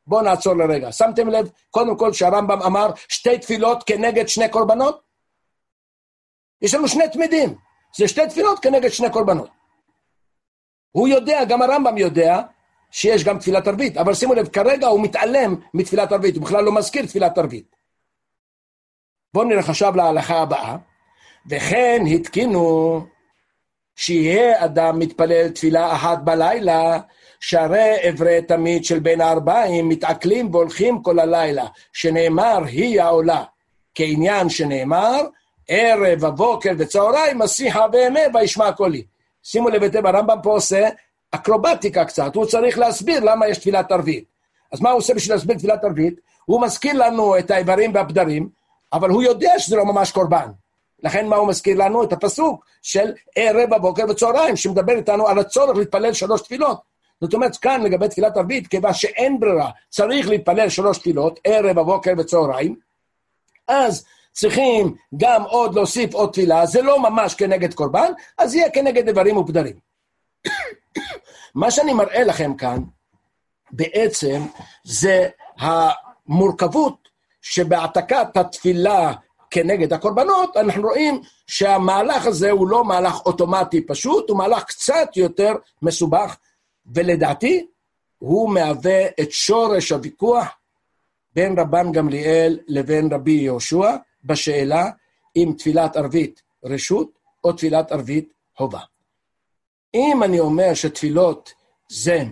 בואו נעצור לרגע. שמתם לב, קודם כל שהרמב"ם אמר שתי תפילות כנגד שני קורבנות? יש לנו שני תמידים, זה שתי תפילות כנגד שני קורבנות. הוא יודע, גם הרמב"ם יודע, שיש גם תפילת ערבית, אבל שימו לב, כרגע הוא מתעלם מתפילת ערבית, הוא בכלל לא מזכיר תפילת ערבית. בואו נראה עכשיו להלכה הבאה, וכן התקינו שיהיה אדם מתפלל תפילה אחת בלילה, שהרי עברי תמיד של בין הארבעים מתעכלים והולכים כל הלילה, שנאמר היא העולה, כעניין שנאמר, ערב, הבוקר וצהריים, מסיחה וימי וישמע קולי. שימו לב, הרמב"ם פה עושה אקרובטיקה קצת, הוא צריך להסביר למה יש תפילת ערבית. אז מה הוא עושה בשביל להסביר תפילת ערבית? הוא מזכיר לנו את האיברים והבדרים, אבל הוא יודע שזה לא ממש קורבן. לכן מה הוא מזכיר לנו? את הפסוק של ערב, הבוקר וצהריים, שמדבר איתנו על הצורך להתפלל שלוש תפילות. זאת אומרת, כאן לגבי תפילת ערבית, כיוון שאין ברירה, צריך להתפלל שלוש תפילות, ערב, הבוקר וצהריים, אז צריכים גם עוד להוסיף עוד תפילה, זה לא ממש כנגד קורבן, אז יהיה כנגד איברים ובדרים. מה שאני מראה לכם כאן, בעצם זה המורכבות שבהעתקת התפילה כנגד הקורבנות, אנחנו רואים שהמהלך הזה הוא לא מהלך אוטומטי פשוט, הוא מהלך קצת יותר מסובך, ולדעתי הוא מהווה את שורש הוויכוח בין רבן גמליאל לבין רבי יהושע, בשאלה אם תפילת ערבית רשות או תפילת ערבית חובה. אם אני אומר שתפילות זה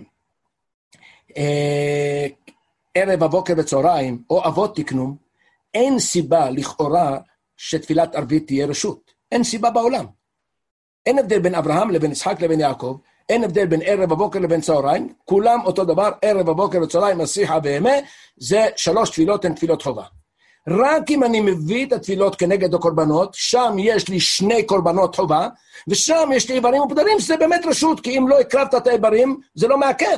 אה, ערב, הבוקר וצהריים, או אבות תקנו, אין סיבה לכאורה שתפילת ערבית תהיה רשות. אין סיבה בעולם. אין הבדל בין אברהם לבין יצחק לבין יעקב, אין הבדל בין ערב, הבוקר לבין צהריים, כולם אותו דבר, ערב, הבוקר וצהריים, מסיחה וימי, זה שלוש תפילות, הן תפילות חובה. רק אם אני מביא את התפילות כנגד הקורבנות, שם יש לי שני קורבנות חובה, ושם יש לי איברים ובדרים, זה באמת רשות, כי אם לא הקרבת את האיברים, זה לא מעכב.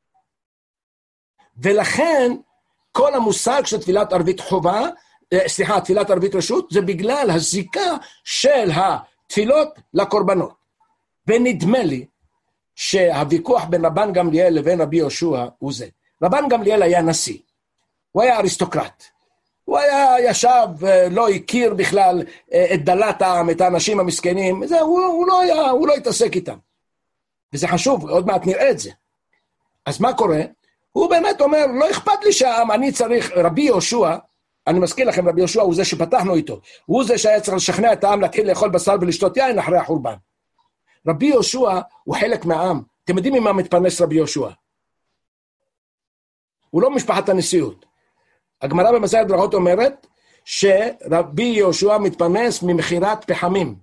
ולכן, כל המושג של תפילת ערבית חובה, סליחה, תפילת ערבית רשות, זה בגלל הזיקה של התפילות לקורבנות. ונדמה לי שהוויכוח בין רבן גמליאל לבין רבי יהושע הוא זה. רבן גמליאל היה נשיא, הוא היה אריסטוקרט. הוא היה ישב, לא הכיר בכלל את דלת העם, את האנשים המסכנים, זה, הוא, הוא, לא היה, הוא לא התעסק איתם. וזה חשוב, עוד מעט נראה את זה. אז מה קורה? הוא באמת אומר, לא אכפת לי שהעם, אני צריך, רבי יהושע, אני מזכיר לכם, רבי יהושע הוא זה שפתחנו איתו, הוא זה שהיה צריך לשכנע את העם להתחיל לאכול בשר ולשתות יין אחרי החורבן. רבי יהושע הוא חלק מהעם. אתם יודעים ממה מתפרנס רבי יהושע? הוא לא משפחת הנשיאות. הגמרא במסכת ברכות אומרת שרבי יהושע מתפרנס ממכירת פחמים.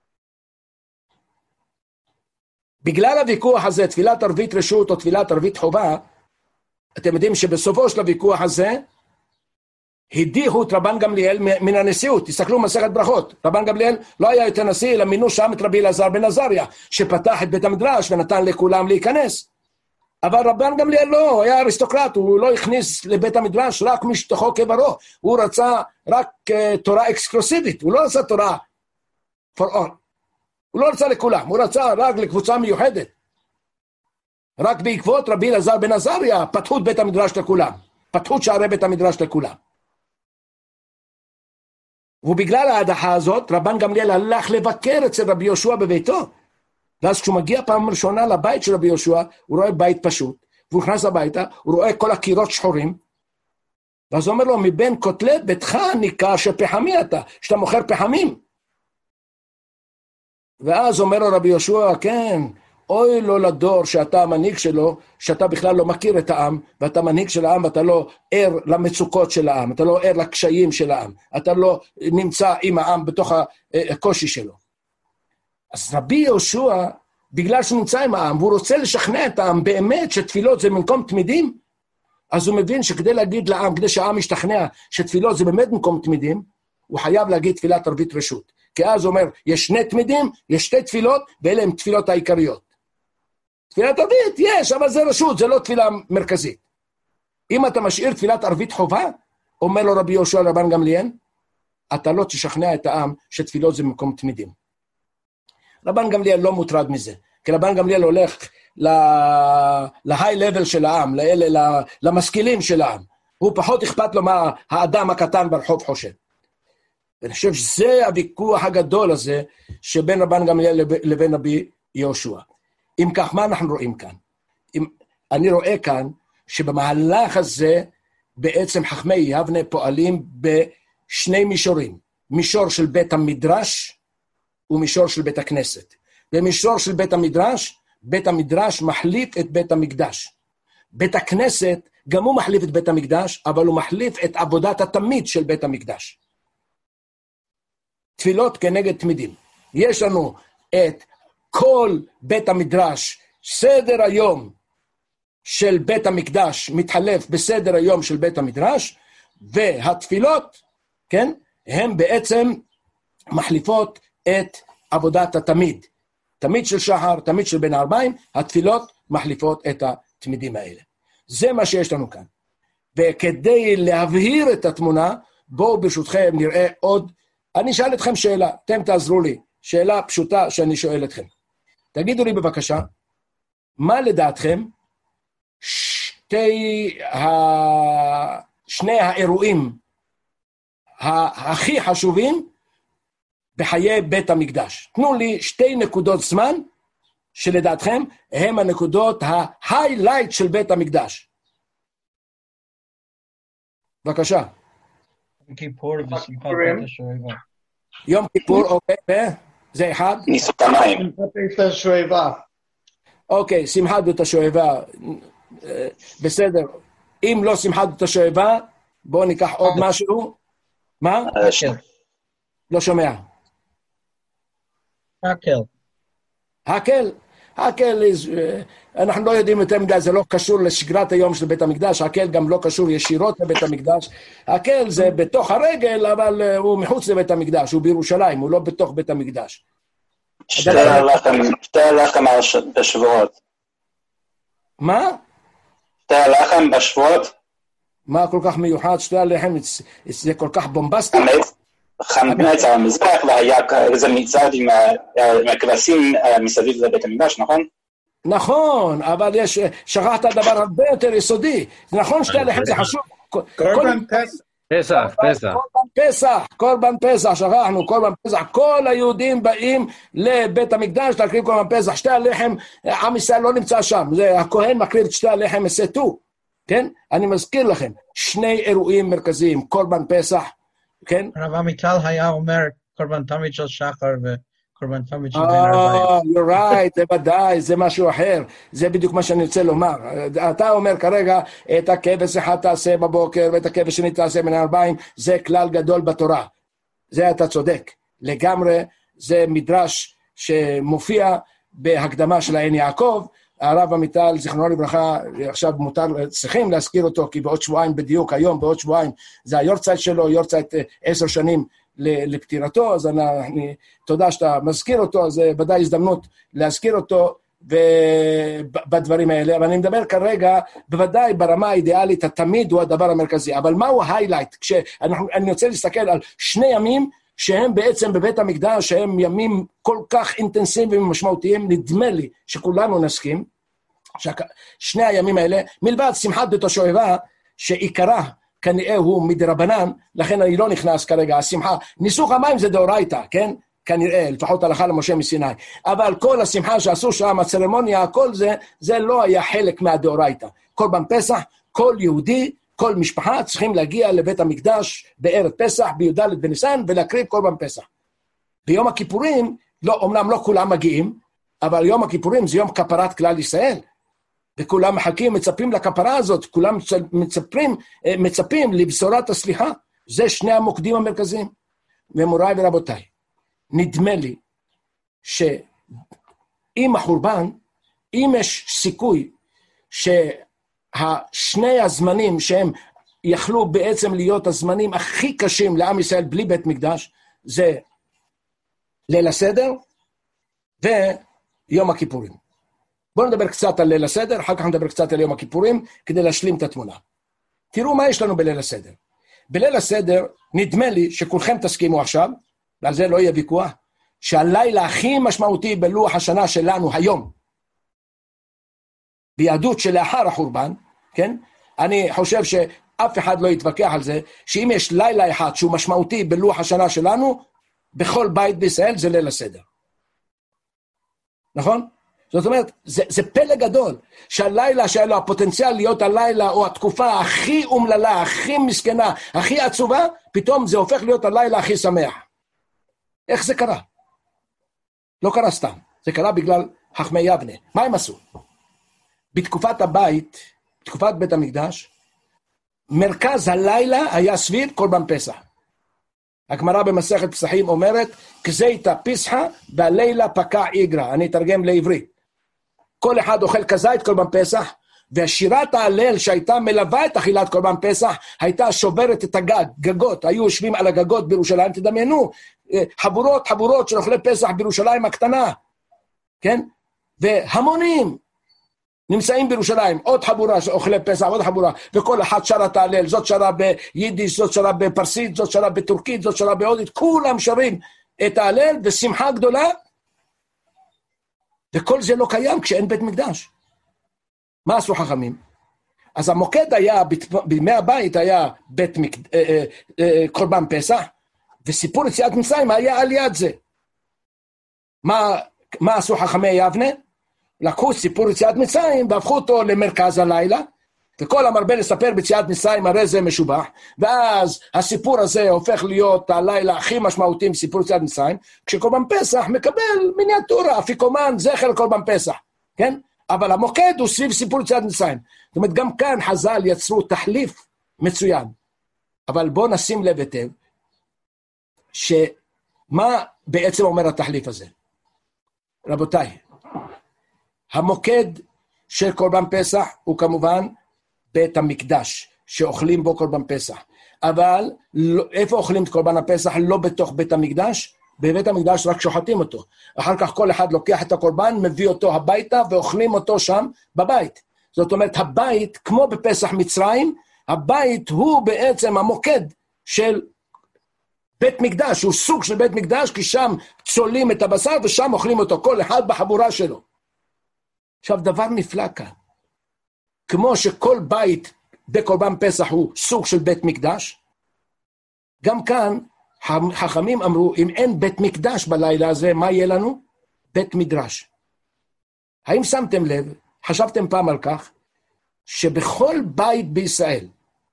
בגלל הוויכוח הזה, תפילת ערבית רשות או תפילת ערבית חובה, אתם יודעים שבסופו של הוויכוח הזה, הדיחו את רבן גמליאל מן הנשיאות. תסתכלו במסכת ברכות, רבן גמליאל לא היה יותר נשיא, אלא מינו שם את רבי אלעזר בן עזריה, שפתח את בית המדרש ונתן לכולם להיכנס. אבל רבן גמליאל לא, הוא היה אריסטוקרט, הוא לא הכניס לבית המדרש רק משתחו כברו, הוא רצה רק uh, תורה אקסקלוסיבית, הוא לא רצה תורה for all, הוא לא רצה לכולם, הוא רצה רק לקבוצה מיוחדת. רק בעקבות רבי אלעזר בן עזריה פתחו את בית המדרש לכולם, פתחו את שערי בית המדרש לכולם. ובגלל ההדחה הזאת, רבן גמליאל הלך לבקר אצל רבי יהושע בביתו, ואז כשהוא מגיע פעם ראשונה לבית של רבי יהושע, הוא רואה בית פשוט, והוא נכנס הביתה, הוא רואה כל הקירות שחורים, ואז הוא אומר לו, מבין כותלי ביתך ניכר שפחמי אתה, שאתה מוכר פחמים. ואז אומר לו רבי יהושע, כן, אוי לו לדור שאתה המנהיג שלו, שאתה בכלל לא מכיר את העם, ואתה מנהיג של העם, ואתה לא ער למצוקות של העם, אתה לא ער לקשיים של העם, אתה לא נמצא עם העם בתוך הקושי שלו. אז רבי יהושע, בגלל שהוא נמצא עם העם, והוא רוצה לשכנע את העם באמת שתפילות זה במקום תמידים, אז הוא מבין שכדי להגיד לעם, כדי שהעם ישתכנע שתפילות זה באמת במקום תמידים, הוא חייב להגיד תפילת ערבית רשות. כי אז הוא אומר, יש שני תמידים, יש שתי תפילות, ואלה הן תפילות העיקריות. תפילת ערבית יש, אבל זה רשות, זה לא תפילה מרכזית. אם אתה משאיר תפילת ערבית חובה, אומר לו רבי יהושע רבן גמליאל, אתה לא תשכנע את העם שתפילות זה במקום תמידים. רבן גמליאל לא מוטרד מזה, כי רבן גמליאל הולך להיי לבל של העם, לאלה, למשכילים של העם. הוא פחות אכפת לו מה האדם הקטן ברחוב חושב. ואני חושב שזה הוויכוח הגדול הזה, שבין רבן גמליאל לבין רבי יהושע. אם כך, מה אנחנו רואים כאן? אם, אני רואה כאן, שבמהלך הזה, בעצם חכמי יבנה פועלים בשני מישורים. מישור של בית המדרש, ומישור של בית הכנסת. במישור של בית המדרש, בית המדרש מחליף את בית המקדש. בית הכנסת, גם הוא מחליף את בית המקדש, אבל הוא מחליף את עבודת התמיד של בית המקדש. תפילות כנגד תמידים. יש לנו את כל בית המדרש, סדר היום של בית המקדש מתחלף בסדר היום של בית המדרש, והתפילות, כן, הן בעצם מחליפות את עבודת התמיד. תמיד של שחר, תמיד של בין הארבעים, התפילות מחליפות את התמידים האלה. זה מה שיש לנו כאן. וכדי להבהיר את התמונה, בואו ברשותכם נראה עוד, אני אשאל אתכם שאלה, אתם תעזרו לי, שאלה פשוטה שאני שואל אתכם. תגידו לי בבקשה, מה לדעתכם שתי ה... שני האירועים הכי חשובים בחיי בית המקדש? תנו לי שתי נקודות זמן שלדעתכם הם הנקודות ההיילייט של בית המקדש. בבקשה. יום כיפור ושמחת בית השואבה. יום כיפור, אוקיי, זה אחד. ניסות המים. אוקיי, שמחת בית השואבה, בסדר. אם לא שמחת בית השואבה, בואו ניקח עוד משהו. מה? לא שומע. הקל. הקל. הקל, אנחנו לא יודעים יותר מדי, זה לא קשור לשגרת היום של בית המקדש, הקל גם לא קשור ישירות לבית המקדש, הקל זה בתוך הרגל, אבל הוא מחוץ לבית המקדש, הוא בירושלים, הוא לא בתוך בית המקדש. שתי לחם בשבועות. מה? שתי לחם בשבועות? מה כל כך מיוחד? שתי הלחם, זה כל כך בומבסטי? חמץ על המזבח, והיה איזה מצעד עם הכבשים מסביב לבית המקדש, נכון? נכון, אבל יש, שכחת דבר הרבה יותר יסודי. נכון שתי הלחם זה חשוב. קורבן פסח. פסח, פסח. קורבן פסח, קורבן פסח, שכחנו, קורבן פסח. כל היהודים באים לבית המקדש להקריב קורבן פסח. שתי הלחם, עם ישראל לא נמצא שם. זה הכהן מקריב את שתי הלחם מסתו. כן? אני מזכיר לכם, שני אירועים מרכזיים, קורבן פסח, כן? הרב עמיטל היה אומר קורבן תמיד של שחר וקורבן תמיד של בין ארבעים. you're right, זה ודאי, זה משהו אחר. זה בדיוק מה שאני רוצה לומר. אתה אומר כרגע, את הכבש אחד תעשה בבוקר, ואת הכבש שני תעשה בין ארבעים, זה כלל גדול בתורה. זה אתה צודק. לגמרי, זה מדרש שמופיע בהקדמה של העין יעקב, הרב עמיטל, זיכרונו לברכה, עכשיו מותר, צריכים להזכיר אותו, כי בעוד שבועיים בדיוק, היום בעוד שבועיים, זה היורצייט שלו, יורצייט עשר שנים לפטירתו, אז אני, אני, תודה שאתה מזכיר אותו, זה ודאי הזדמנות להזכיר אותו בדברים האלה, אבל אני מדבר כרגע, בוודאי ברמה האידיאלית, התמיד הוא הדבר המרכזי, אבל מהו ההיילייט? כשאני רוצה להסתכל על שני ימים, שהם בעצם בבית המקדש, שהם ימים כל כך אינטנסיביים ומשמעותיים, נדמה לי שכולנו נסכים, שני הימים האלה, מלבד שמחת בית השואבה, שעיקרה כנראה הוא מדרבנן, לכן אני לא נכנס כרגע, השמחה, ניסוך המים זה דאורייתא, כן? כנראה, לפחות הלכה למשה מסיני, אבל כל השמחה שעשו שם, הצרמוניה, כל זה, זה לא היה חלק מהדאורייתא. קורבן פסח, כל יהודי, כל משפחה צריכים להגיע לבית המקדש בערב פסח, בי"ד בניסן, ולהקריב קורבן פסח. ביום הכיפורים, לא, אומנם לא כולם מגיעים, אבל יום הכיפורים זה יום כפרת כלל ישראל, וכולם מחכים, מצפים לכפרה הזאת, כולם מצפים, מצפים לבשורת הסליחה. זה שני המוקדים המרכזיים. ומוריי ורבותיי, נדמה לי שעם החורבן, אם יש סיכוי שהשני הזמנים שהם יכלו בעצם להיות הזמנים הכי קשים לעם ישראל בלי בית מקדש, זה ליל הסדר ויום הכיפורים. בואו נדבר קצת על ליל הסדר, אחר כך נדבר קצת על יום הכיפורים, כדי להשלים את התמונה. תראו מה יש לנו בליל הסדר. בליל הסדר, נדמה לי שכולכם תסכימו עכשיו, ועל זה לא יהיה ויכוח, שהלילה הכי משמעותי בלוח השנה שלנו היום, ביהדות שלאחר החורבן, כן? אני חושב שאף אחד לא יתווכח על זה, שאם יש לילה אחד שהוא משמעותי בלוח השנה שלנו, בכל בית בישראל זה ליל הסדר. נכון? זאת אומרת, זה, זה פלא גדול, שהלילה שהיה לו הפוטנציאל להיות הלילה או התקופה הכי אומללה, הכי מסכנה, הכי עצובה, פתאום זה הופך להיות הלילה הכי שמח. איך זה קרה? לא קרה סתם, זה קרה בגלל חכמי יבנה. מה הם עשו? בתקופת הבית, בתקופת בית המקדש, מרכז הלילה היה סביב קורבן פסח. הגמרא במסכת פסחים אומרת, כזיתא פסחא והלילה פקע איגרא. אני אתרגם לעברית. כל אחד אוכל כזית קורבן פסח, והשירת ההלל שהייתה מלווה את אכילת קורבן פסח, הייתה שוברת את הגג, גגות, היו יושבים על הגגות בירושלים, תדמיינו, חבורות חבורות של אוכלי פסח בירושלים הקטנה, כן? והמונים נמצאים בירושלים, עוד חבורה של אוכלי פסח, עוד חבורה, וכל אחד שרה את ההלל, זאת שרה ביידיש, זאת שרה בפרסית, זאת שרה בטורקית, זאת שרה בהודית, כולם שרים את ההלל ושמחה גדולה, וכל זה לא קיים כשאין בית מקדש. מה עשו חכמים? אז המוקד היה, בימי הבית היה בית מקד... אה, אה, קורבן פסח, וסיפור יציאת מצרים היה על יד זה. מה, מה עשו חכמי יבנה? לקחו סיפור יציאת מצרים והפכו אותו למרכז הלילה, וכל המרבה לספר ביציאת מצרים הרי זה משובח, ואז הסיפור הזה הופך להיות הלילה הכי משמעותי מסיפור יציאת מצרים, כשקורבן פסח מקבל מיניאטורה, אפיקומן, זכר קורבן פסח, כן? אבל המוקד הוא סביב סיפור יציאת מצרים. זאת אומרת, גם כאן חז"ל יצרו תחליף מצוין. אבל בואו נשים לב היטב, שמה בעצם אומר התחליף הזה? רבותיי, המוקד של קורבן פסח הוא כמובן בית המקדש, שאוכלים בו קורבן פסח. אבל לא, איפה אוכלים את קורבן הפסח? לא בתוך בית המקדש, בבית המקדש רק שוחטים אותו. אחר כך כל אחד לוקח את הקורבן, מביא אותו הביתה ואוכלים אותו שם בבית. זאת אומרת, הבית, כמו בפסח מצרים, הבית הוא בעצם המוקד של בית מקדש, הוא סוג של בית מקדש, כי שם צולים את הבשר ושם אוכלים אותו, כל אחד בחבורה שלו. עכשיו, דבר נפלא כאן. כמו שכל בית בקורבן פסח הוא סוג של בית מקדש, גם כאן חכמים אמרו, אם אין בית מקדש בלילה הזה, מה יהיה לנו? בית מדרש. האם שמתם לב, חשבתם פעם על כך, שבכל בית בישראל,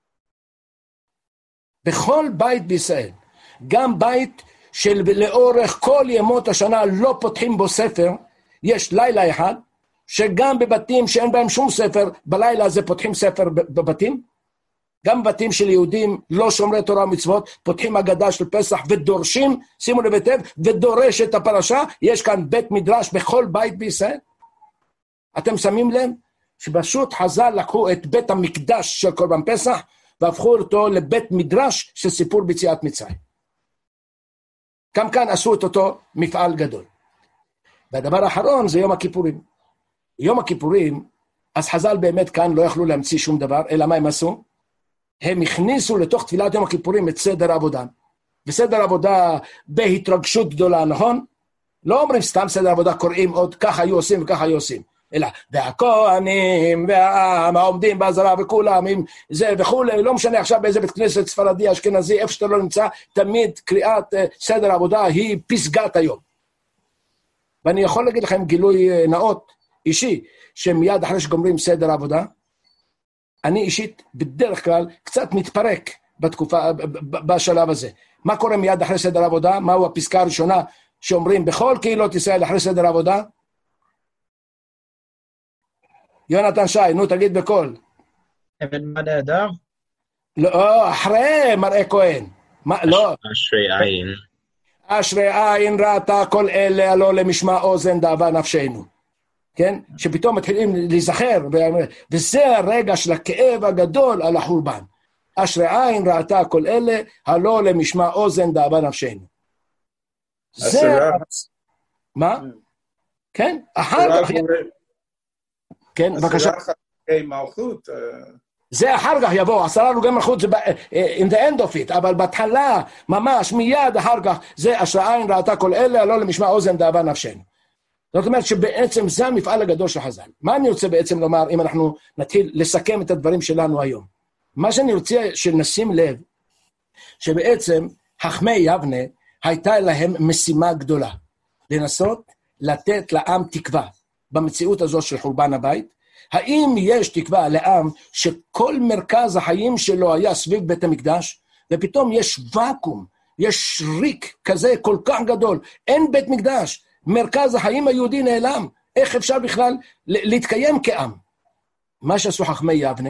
בכל בית בישראל, גם בית שלאורך כל ימות השנה לא פותחים בו ספר, יש לילה אחד, שגם בבתים שאין בהם שום ספר, בלילה הזה פותחים ספר בבתים, גם בתים של יהודים לא שומרי תורה ומצוות, פותחים הגדה של פסח ודורשים, שימו לב היטב, ודורש את הפרשה, יש כאן בית מדרש בכל בית בישראל. אתם שמים לב שפשוט חז"ל לקחו את בית המקדש של קורבן פסח, והפכו אותו לבית מדרש של סיפור ביציאת מצרים. גם כאן עשו את אותו מפעל גדול. והדבר האחרון זה יום הכיפורים. יום הכיפורים, אז חז"ל באמת כאן לא יכלו להמציא שום דבר, אלא מה הם עשו? הם הכניסו לתוך תפילת יום הכיפורים את סדר עבודה. וסדר עבודה בהתרגשות גדולה, נכון? לא אומרים סתם סדר עבודה, קוראים עוד ככה היו עושים וככה היו עושים. אלא, והכהנים והעם העומדים בעזרה וכולם, עם זה וכולי, לא משנה עכשיו באיזה בית כנסת ספרדי, אשכנזי, איפה שאתה לא נמצא, תמיד קריאת סדר עבודה היא פסגת היום. ואני יכול להגיד לכם גילוי נאות אישי, שמיד אחרי שגומרים סדר עבודה, אני אישית בדרך כלל קצת מתפרק בתקופה, בשלב הזה. מה קורה מיד אחרי סדר עבודה? מהו הפסקה הראשונה שאומרים בכל קהילות ישראל אחרי סדר עבודה? יונתן שי, נו תגיד בכל. אבן מדה אדם? לא, אחרי מראה כהן. מה, לא. אשרי עין. אשרי עין ראתה כל אלה, הלא למשמע אוזן דאבה נפשנו. כן? שפתאום מתחילים להיזכר, וזה הרגע של הכאב הגדול על החורבן. אשרי עין ראתה כל אלה, הלא למשמע אוזן דאבה נפשנו. זה... מה? כן? אחר כך... כן, בבקשה. מלכות. זה אחר כך יבוא, עשרה רוגי מלכות, זה in the end of it, אבל בהתחלה, ממש מיד אחר כך, זה אשרי עין ראתה כל אלה, הלא למשמע אוזן דאבה נפשנו. זאת אומרת שבעצם זה המפעל הגדול של חז"ל. מה אני רוצה בעצם לומר, אם אנחנו נתחיל לסכם את הדברים שלנו היום? מה שאני רוצה שנשים לב, שבעצם חכמי יבנה הייתה להם משימה גדולה, לנסות לתת לעם תקווה במציאות הזו של חורבן הבית. האם יש תקווה לעם שכל מרכז החיים שלו היה סביב בית המקדש, ופתאום יש ואקום, יש ריק כזה כל כך גדול, אין בית מקדש, מרכז החיים היהודי נעלם, איך אפשר בכלל להתקיים כעם? מה שעשו חכמי יבנה,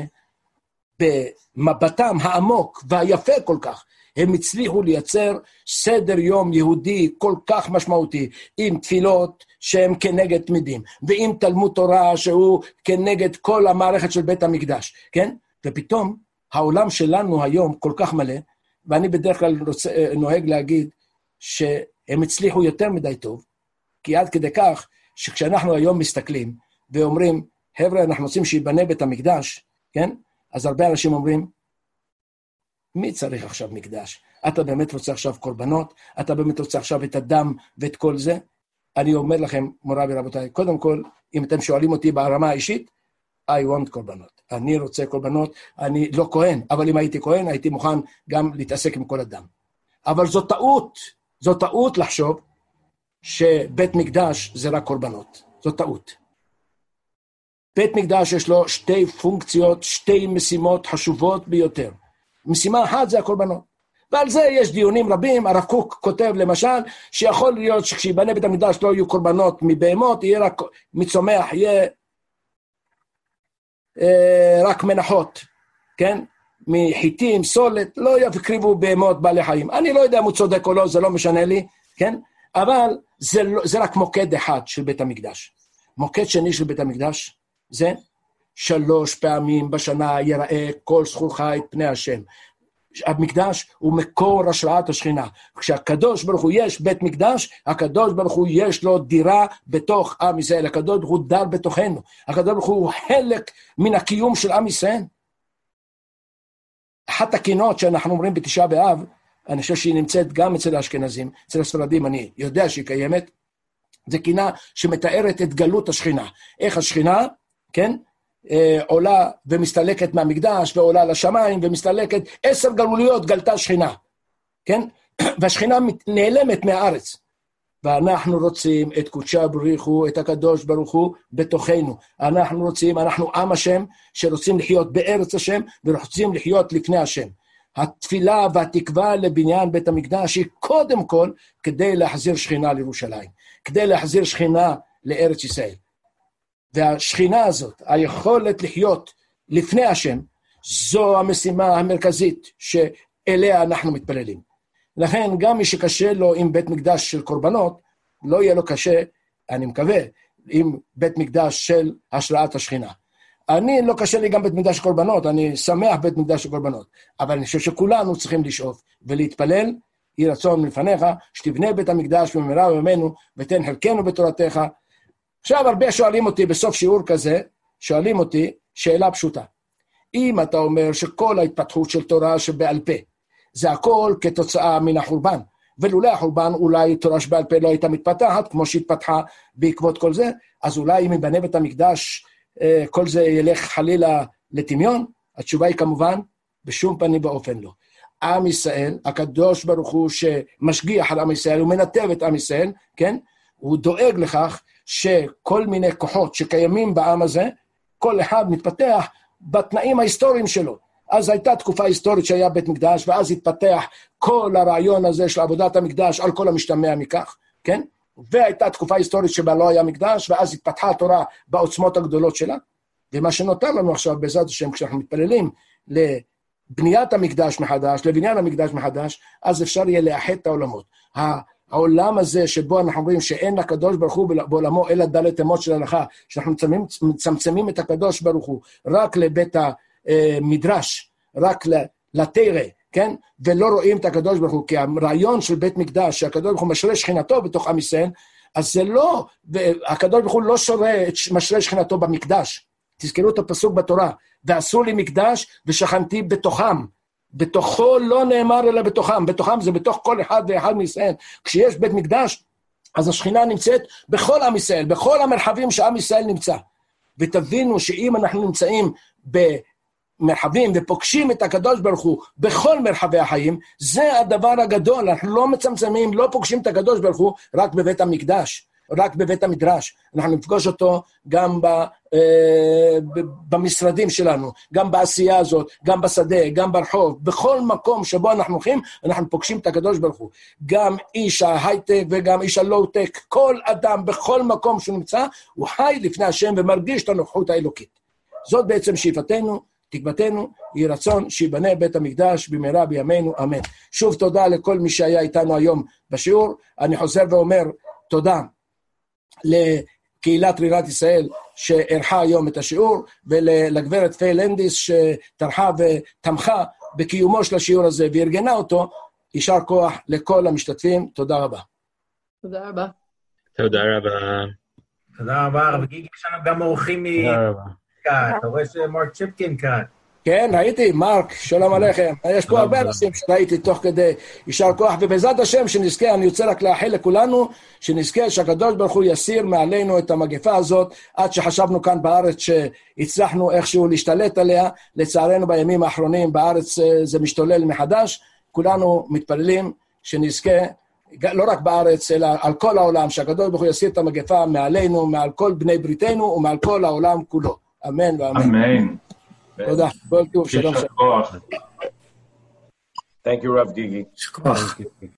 במבטם העמוק והיפה כל כך, הם הצליחו לייצר סדר יום יהודי כל כך משמעותי, עם תפילות שהם כנגד תמידים, ועם תלמוד תורה שהוא כנגד כל המערכת של בית המקדש, כן? ופתאום העולם שלנו היום כל כך מלא, ואני בדרך כלל רוצה, נוהג להגיד שהם הצליחו יותר מדי טוב, כי עד כדי כך שכשאנחנו היום מסתכלים ואומרים, חבר'ה, אנחנו רוצים שיבנה בית המקדש, כן? אז הרבה אנשים אומרים, מי צריך עכשיו מקדש? אתה באמת רוצה עכשיו קורבנות? אתה באמת רוצה עכשיו את הדם ואת כל זה? אני אומר לכם, מורה ורבותיי, קודם כל, אם אתם שואלים אותי ברמה האישית, I want קורבנות. אני רוצה קורבנות, אני לא כהן, אבל אם הייתי כהן, הייתי מוכן גם להתעסק עם כל אדם. אבל זו טעות, זו טעות לחשוב שבית מקדש זה רק קורבנות. זו טעות. בית מקדש יש לו שתי פונקציות, שתי משימות חשובות ביותר. משימה אחת זה הקורבנות. ועל זה יש דיונים רבים, הרב קוק כותב למשל, שיכול להיות שכשיבנה בית המקדש לא יהיו קורבנות מבהמות, יהיה רק מצומח, יהיה אה, רק מנחות, כן? מחיטים, סולת, לא יקריבו בהמות בעלי חיים. אני לא יודע אם הוא צודק או לא, זה לא משנה לי, כן? אבל זה, זה רק מוקד אחד של בית המקדש. מוקד שני של בית המקדש זה שלוש פעמים בשנה יראה כל זכורך את פני השם. המקדש הוא מקור השראת השכינה. כשהקדוש ברוך הוא יש בית מקדש, הקדוש ברוך הוא יש לו דירה בתוך עם ישראל. הקדוש ברוך הוא דר בתוכנו. הקדוש ברוך הוא חלק מן הקיום של עם ישראל. אחת הקינות שאנחנו אומרים בתשעה באב, אני חושב שהיא נמצאת גם אצל האשכנזים, אצל הספרדים אני יודע שהיא קיימת, זה קינה שמתארת את גלות השכינה. איך השכינה, כן? עולה ומסתלקת מהמקדש, ועולה לשמיים ומסתלקת, עשר גלוליות גלתה שכינה, כן? והשכינה נעלמת מהארץ, ואנחנו רוצים את קודשה בריך הוא, את הקדוש ברוך הוא בתוכנו, אנחנו רוצים, אנחנו עם השם, שרוצים לחיות בארץ השם, ורוצים לחיות לפני השם. התפילה והתקווה לבניין בית המקדש היא קודם כל, כדי להחזיר שכינה לירושלים, כדי להחזיר שכינה לארץ ישראל. והשכינה הזאת, היכולת לחיות לפני השם, זו המשימה המרכזית שאליה אנחנו מתפללים. לכן גם מי שקשה לו עם בית מקדש של קורבנות, לא יהיה לו קשה, אני מקווה, עם בית מקדש של השראת השכינה. אני לא קשה לי גם בית מקדש של קורבנות, אני שמח בית מקדש של קורבנות, אבל אני חושב שכולנו צריכים לשאוף ולהתפלל, יהי רצון מלפניך, שתבנה בית המקדש במהרה בימינו, ותן חלקנו בתורתך. עכשיו הרבה שואלים אותי בסוף שיעור כזה, שואלים אותי שאלה פשוטה. אם אתה אומר שכל ההתפתחות של תורה שבעל פה, זה הכל כתוצאה מן החורבן, ולולא החורבן אולי תורה שבעל פה לא הייתה מתפתחת, כמו שהתפתחה בעקבות כל זה, אז אולי אם יבנה בית המקדש, כל זה ילך חלילה לטמיון? התשובה היא כמובן, בשום פנים באופן לא. עם ישראל, הקדוש ברוך הוא שמשגיח על עם ישראל, הוא מנתב את עם ישראל, כן? הוא דואג לכך, שכל מיני כוחות שקיימים בעם הזה, כל אחד מתפתח בתנאים ההיסטוריים שלו. אז הייתה תקופה היסטורית שהיה בית מקדש, ואז התפתח כל הרעיון הזה של עבודת המקדש על כל המשתמע מכך, כן? והייתה תקופה היסטורית שבה לא היה מקדש, ואז התפתחה התורה בעוצמות הגדולות שלה, ומה שנותר לנו עכשיו בעזרת השם, כשאנחנו מתפללים לבניית המקדש מחדש, לבניין המקדש מחדש, אז אפשר יהיה לאחד את העולמות. העולם הזה שבו אנחנו אומרים שאין לקדוש ברוך הוא בעולמו אלא דלת אמות של הלכה, שאנחנו מצמצמים את הקדוש ברוך הוא רק לבית המדרש, רק לתורה, כן? ולא רואים את הקדוש ברוך הוא, כי הרעיון של בית מקדש, שהקדוש ברוך הוא משרה שכינתו בתוך עם ישראל, אז זה לא, הקדוש ברוך הוא לא שורה את משרה שכינתו במקדש. תזכרו את הפסוק בתורה, ועשו לי מקדש ושכנתי בתוכם. בתוכו לא נאמר אלא בתוכם, בתוכם זה בתוך כל אחד ואחד מישראל. כשיש בית מקדש, אז השכינה נמצאת בכל עם ישראל, בכל המרחבים שעם ישראל נמצא. ותבינו שאם אנחנו נמצאים במרחבים ופוגשים את הקדוש ברוך הוא בכל מרחבי החיים, זה הדבר הגדול. אנחנו לא מצמצמים, לא פוגשים את הקדוש ברוך הוא רק בבית המקדש, רק בבית המדרש. אנחנו נפגוש אותו גם ב, אה, במשרדים שלנו, גם בעשייה הזאת, גם בשדה, גם ברחוב, בכל מקום שבו אנחנו הולכים, אנחנו פוגשים את הקדוש ברוך הוא. גם איש ההייטק וגם איש הלואו-טק, כל אדם בכל מקום שהוא נמצא, הוא חי לפני השם ומרגיש את הנוכחות האלוקית. זאת בעצם שאיפתנו, תקוותנו, יהי רצון שיבנה בית המקדש במהרה בימינו, אמן. שוב תודה לכל מי שהיה איתנו היום בשיעור. אני חוזר ואומר תודה לקהילת רירת ישראל שערכה היום את השיעור, ולגברת פיי לנדיס שטרחה ותמכה בקיומו של השיעור הזה וארגנה אותו. יישר כוח לכל המשתתפים. תודה רבה. תודה רבה. תודה רבה. תודה רבה. רב גיגי, יש לנו גם אורחים מכאן. אתה רואה שמרק צ'יפקין כאן. כן, ראיתי, מרק, שלום עליכם. יש פה הרבה אנשים שראיתי תוך כדי. יישר כוח, ובעזרת השם שנזכה, אני רוצה רק לאחל לכולנו, שנזכה שהקדוש ברוך הוא יסיר מעלינו את המגפה הזאת, עד שחשבנו כאן בארץ שהצלחנו איכשהו להשתלט עליה. לצערנו בימים האחרונים בארץ זה משתולל מחדש. כולנו מתפללים שנזכה, לא רק בארץ, אלא על כל העולם, שהקדוש ברוך הוא יסיר את המגפה מעלינו, מעל כל בני בריתנו ומעל כל העולם כולו. אמן ואמן. אמן. תודה, כל טוב, שלום שלום. Thank you, Rav Gigi.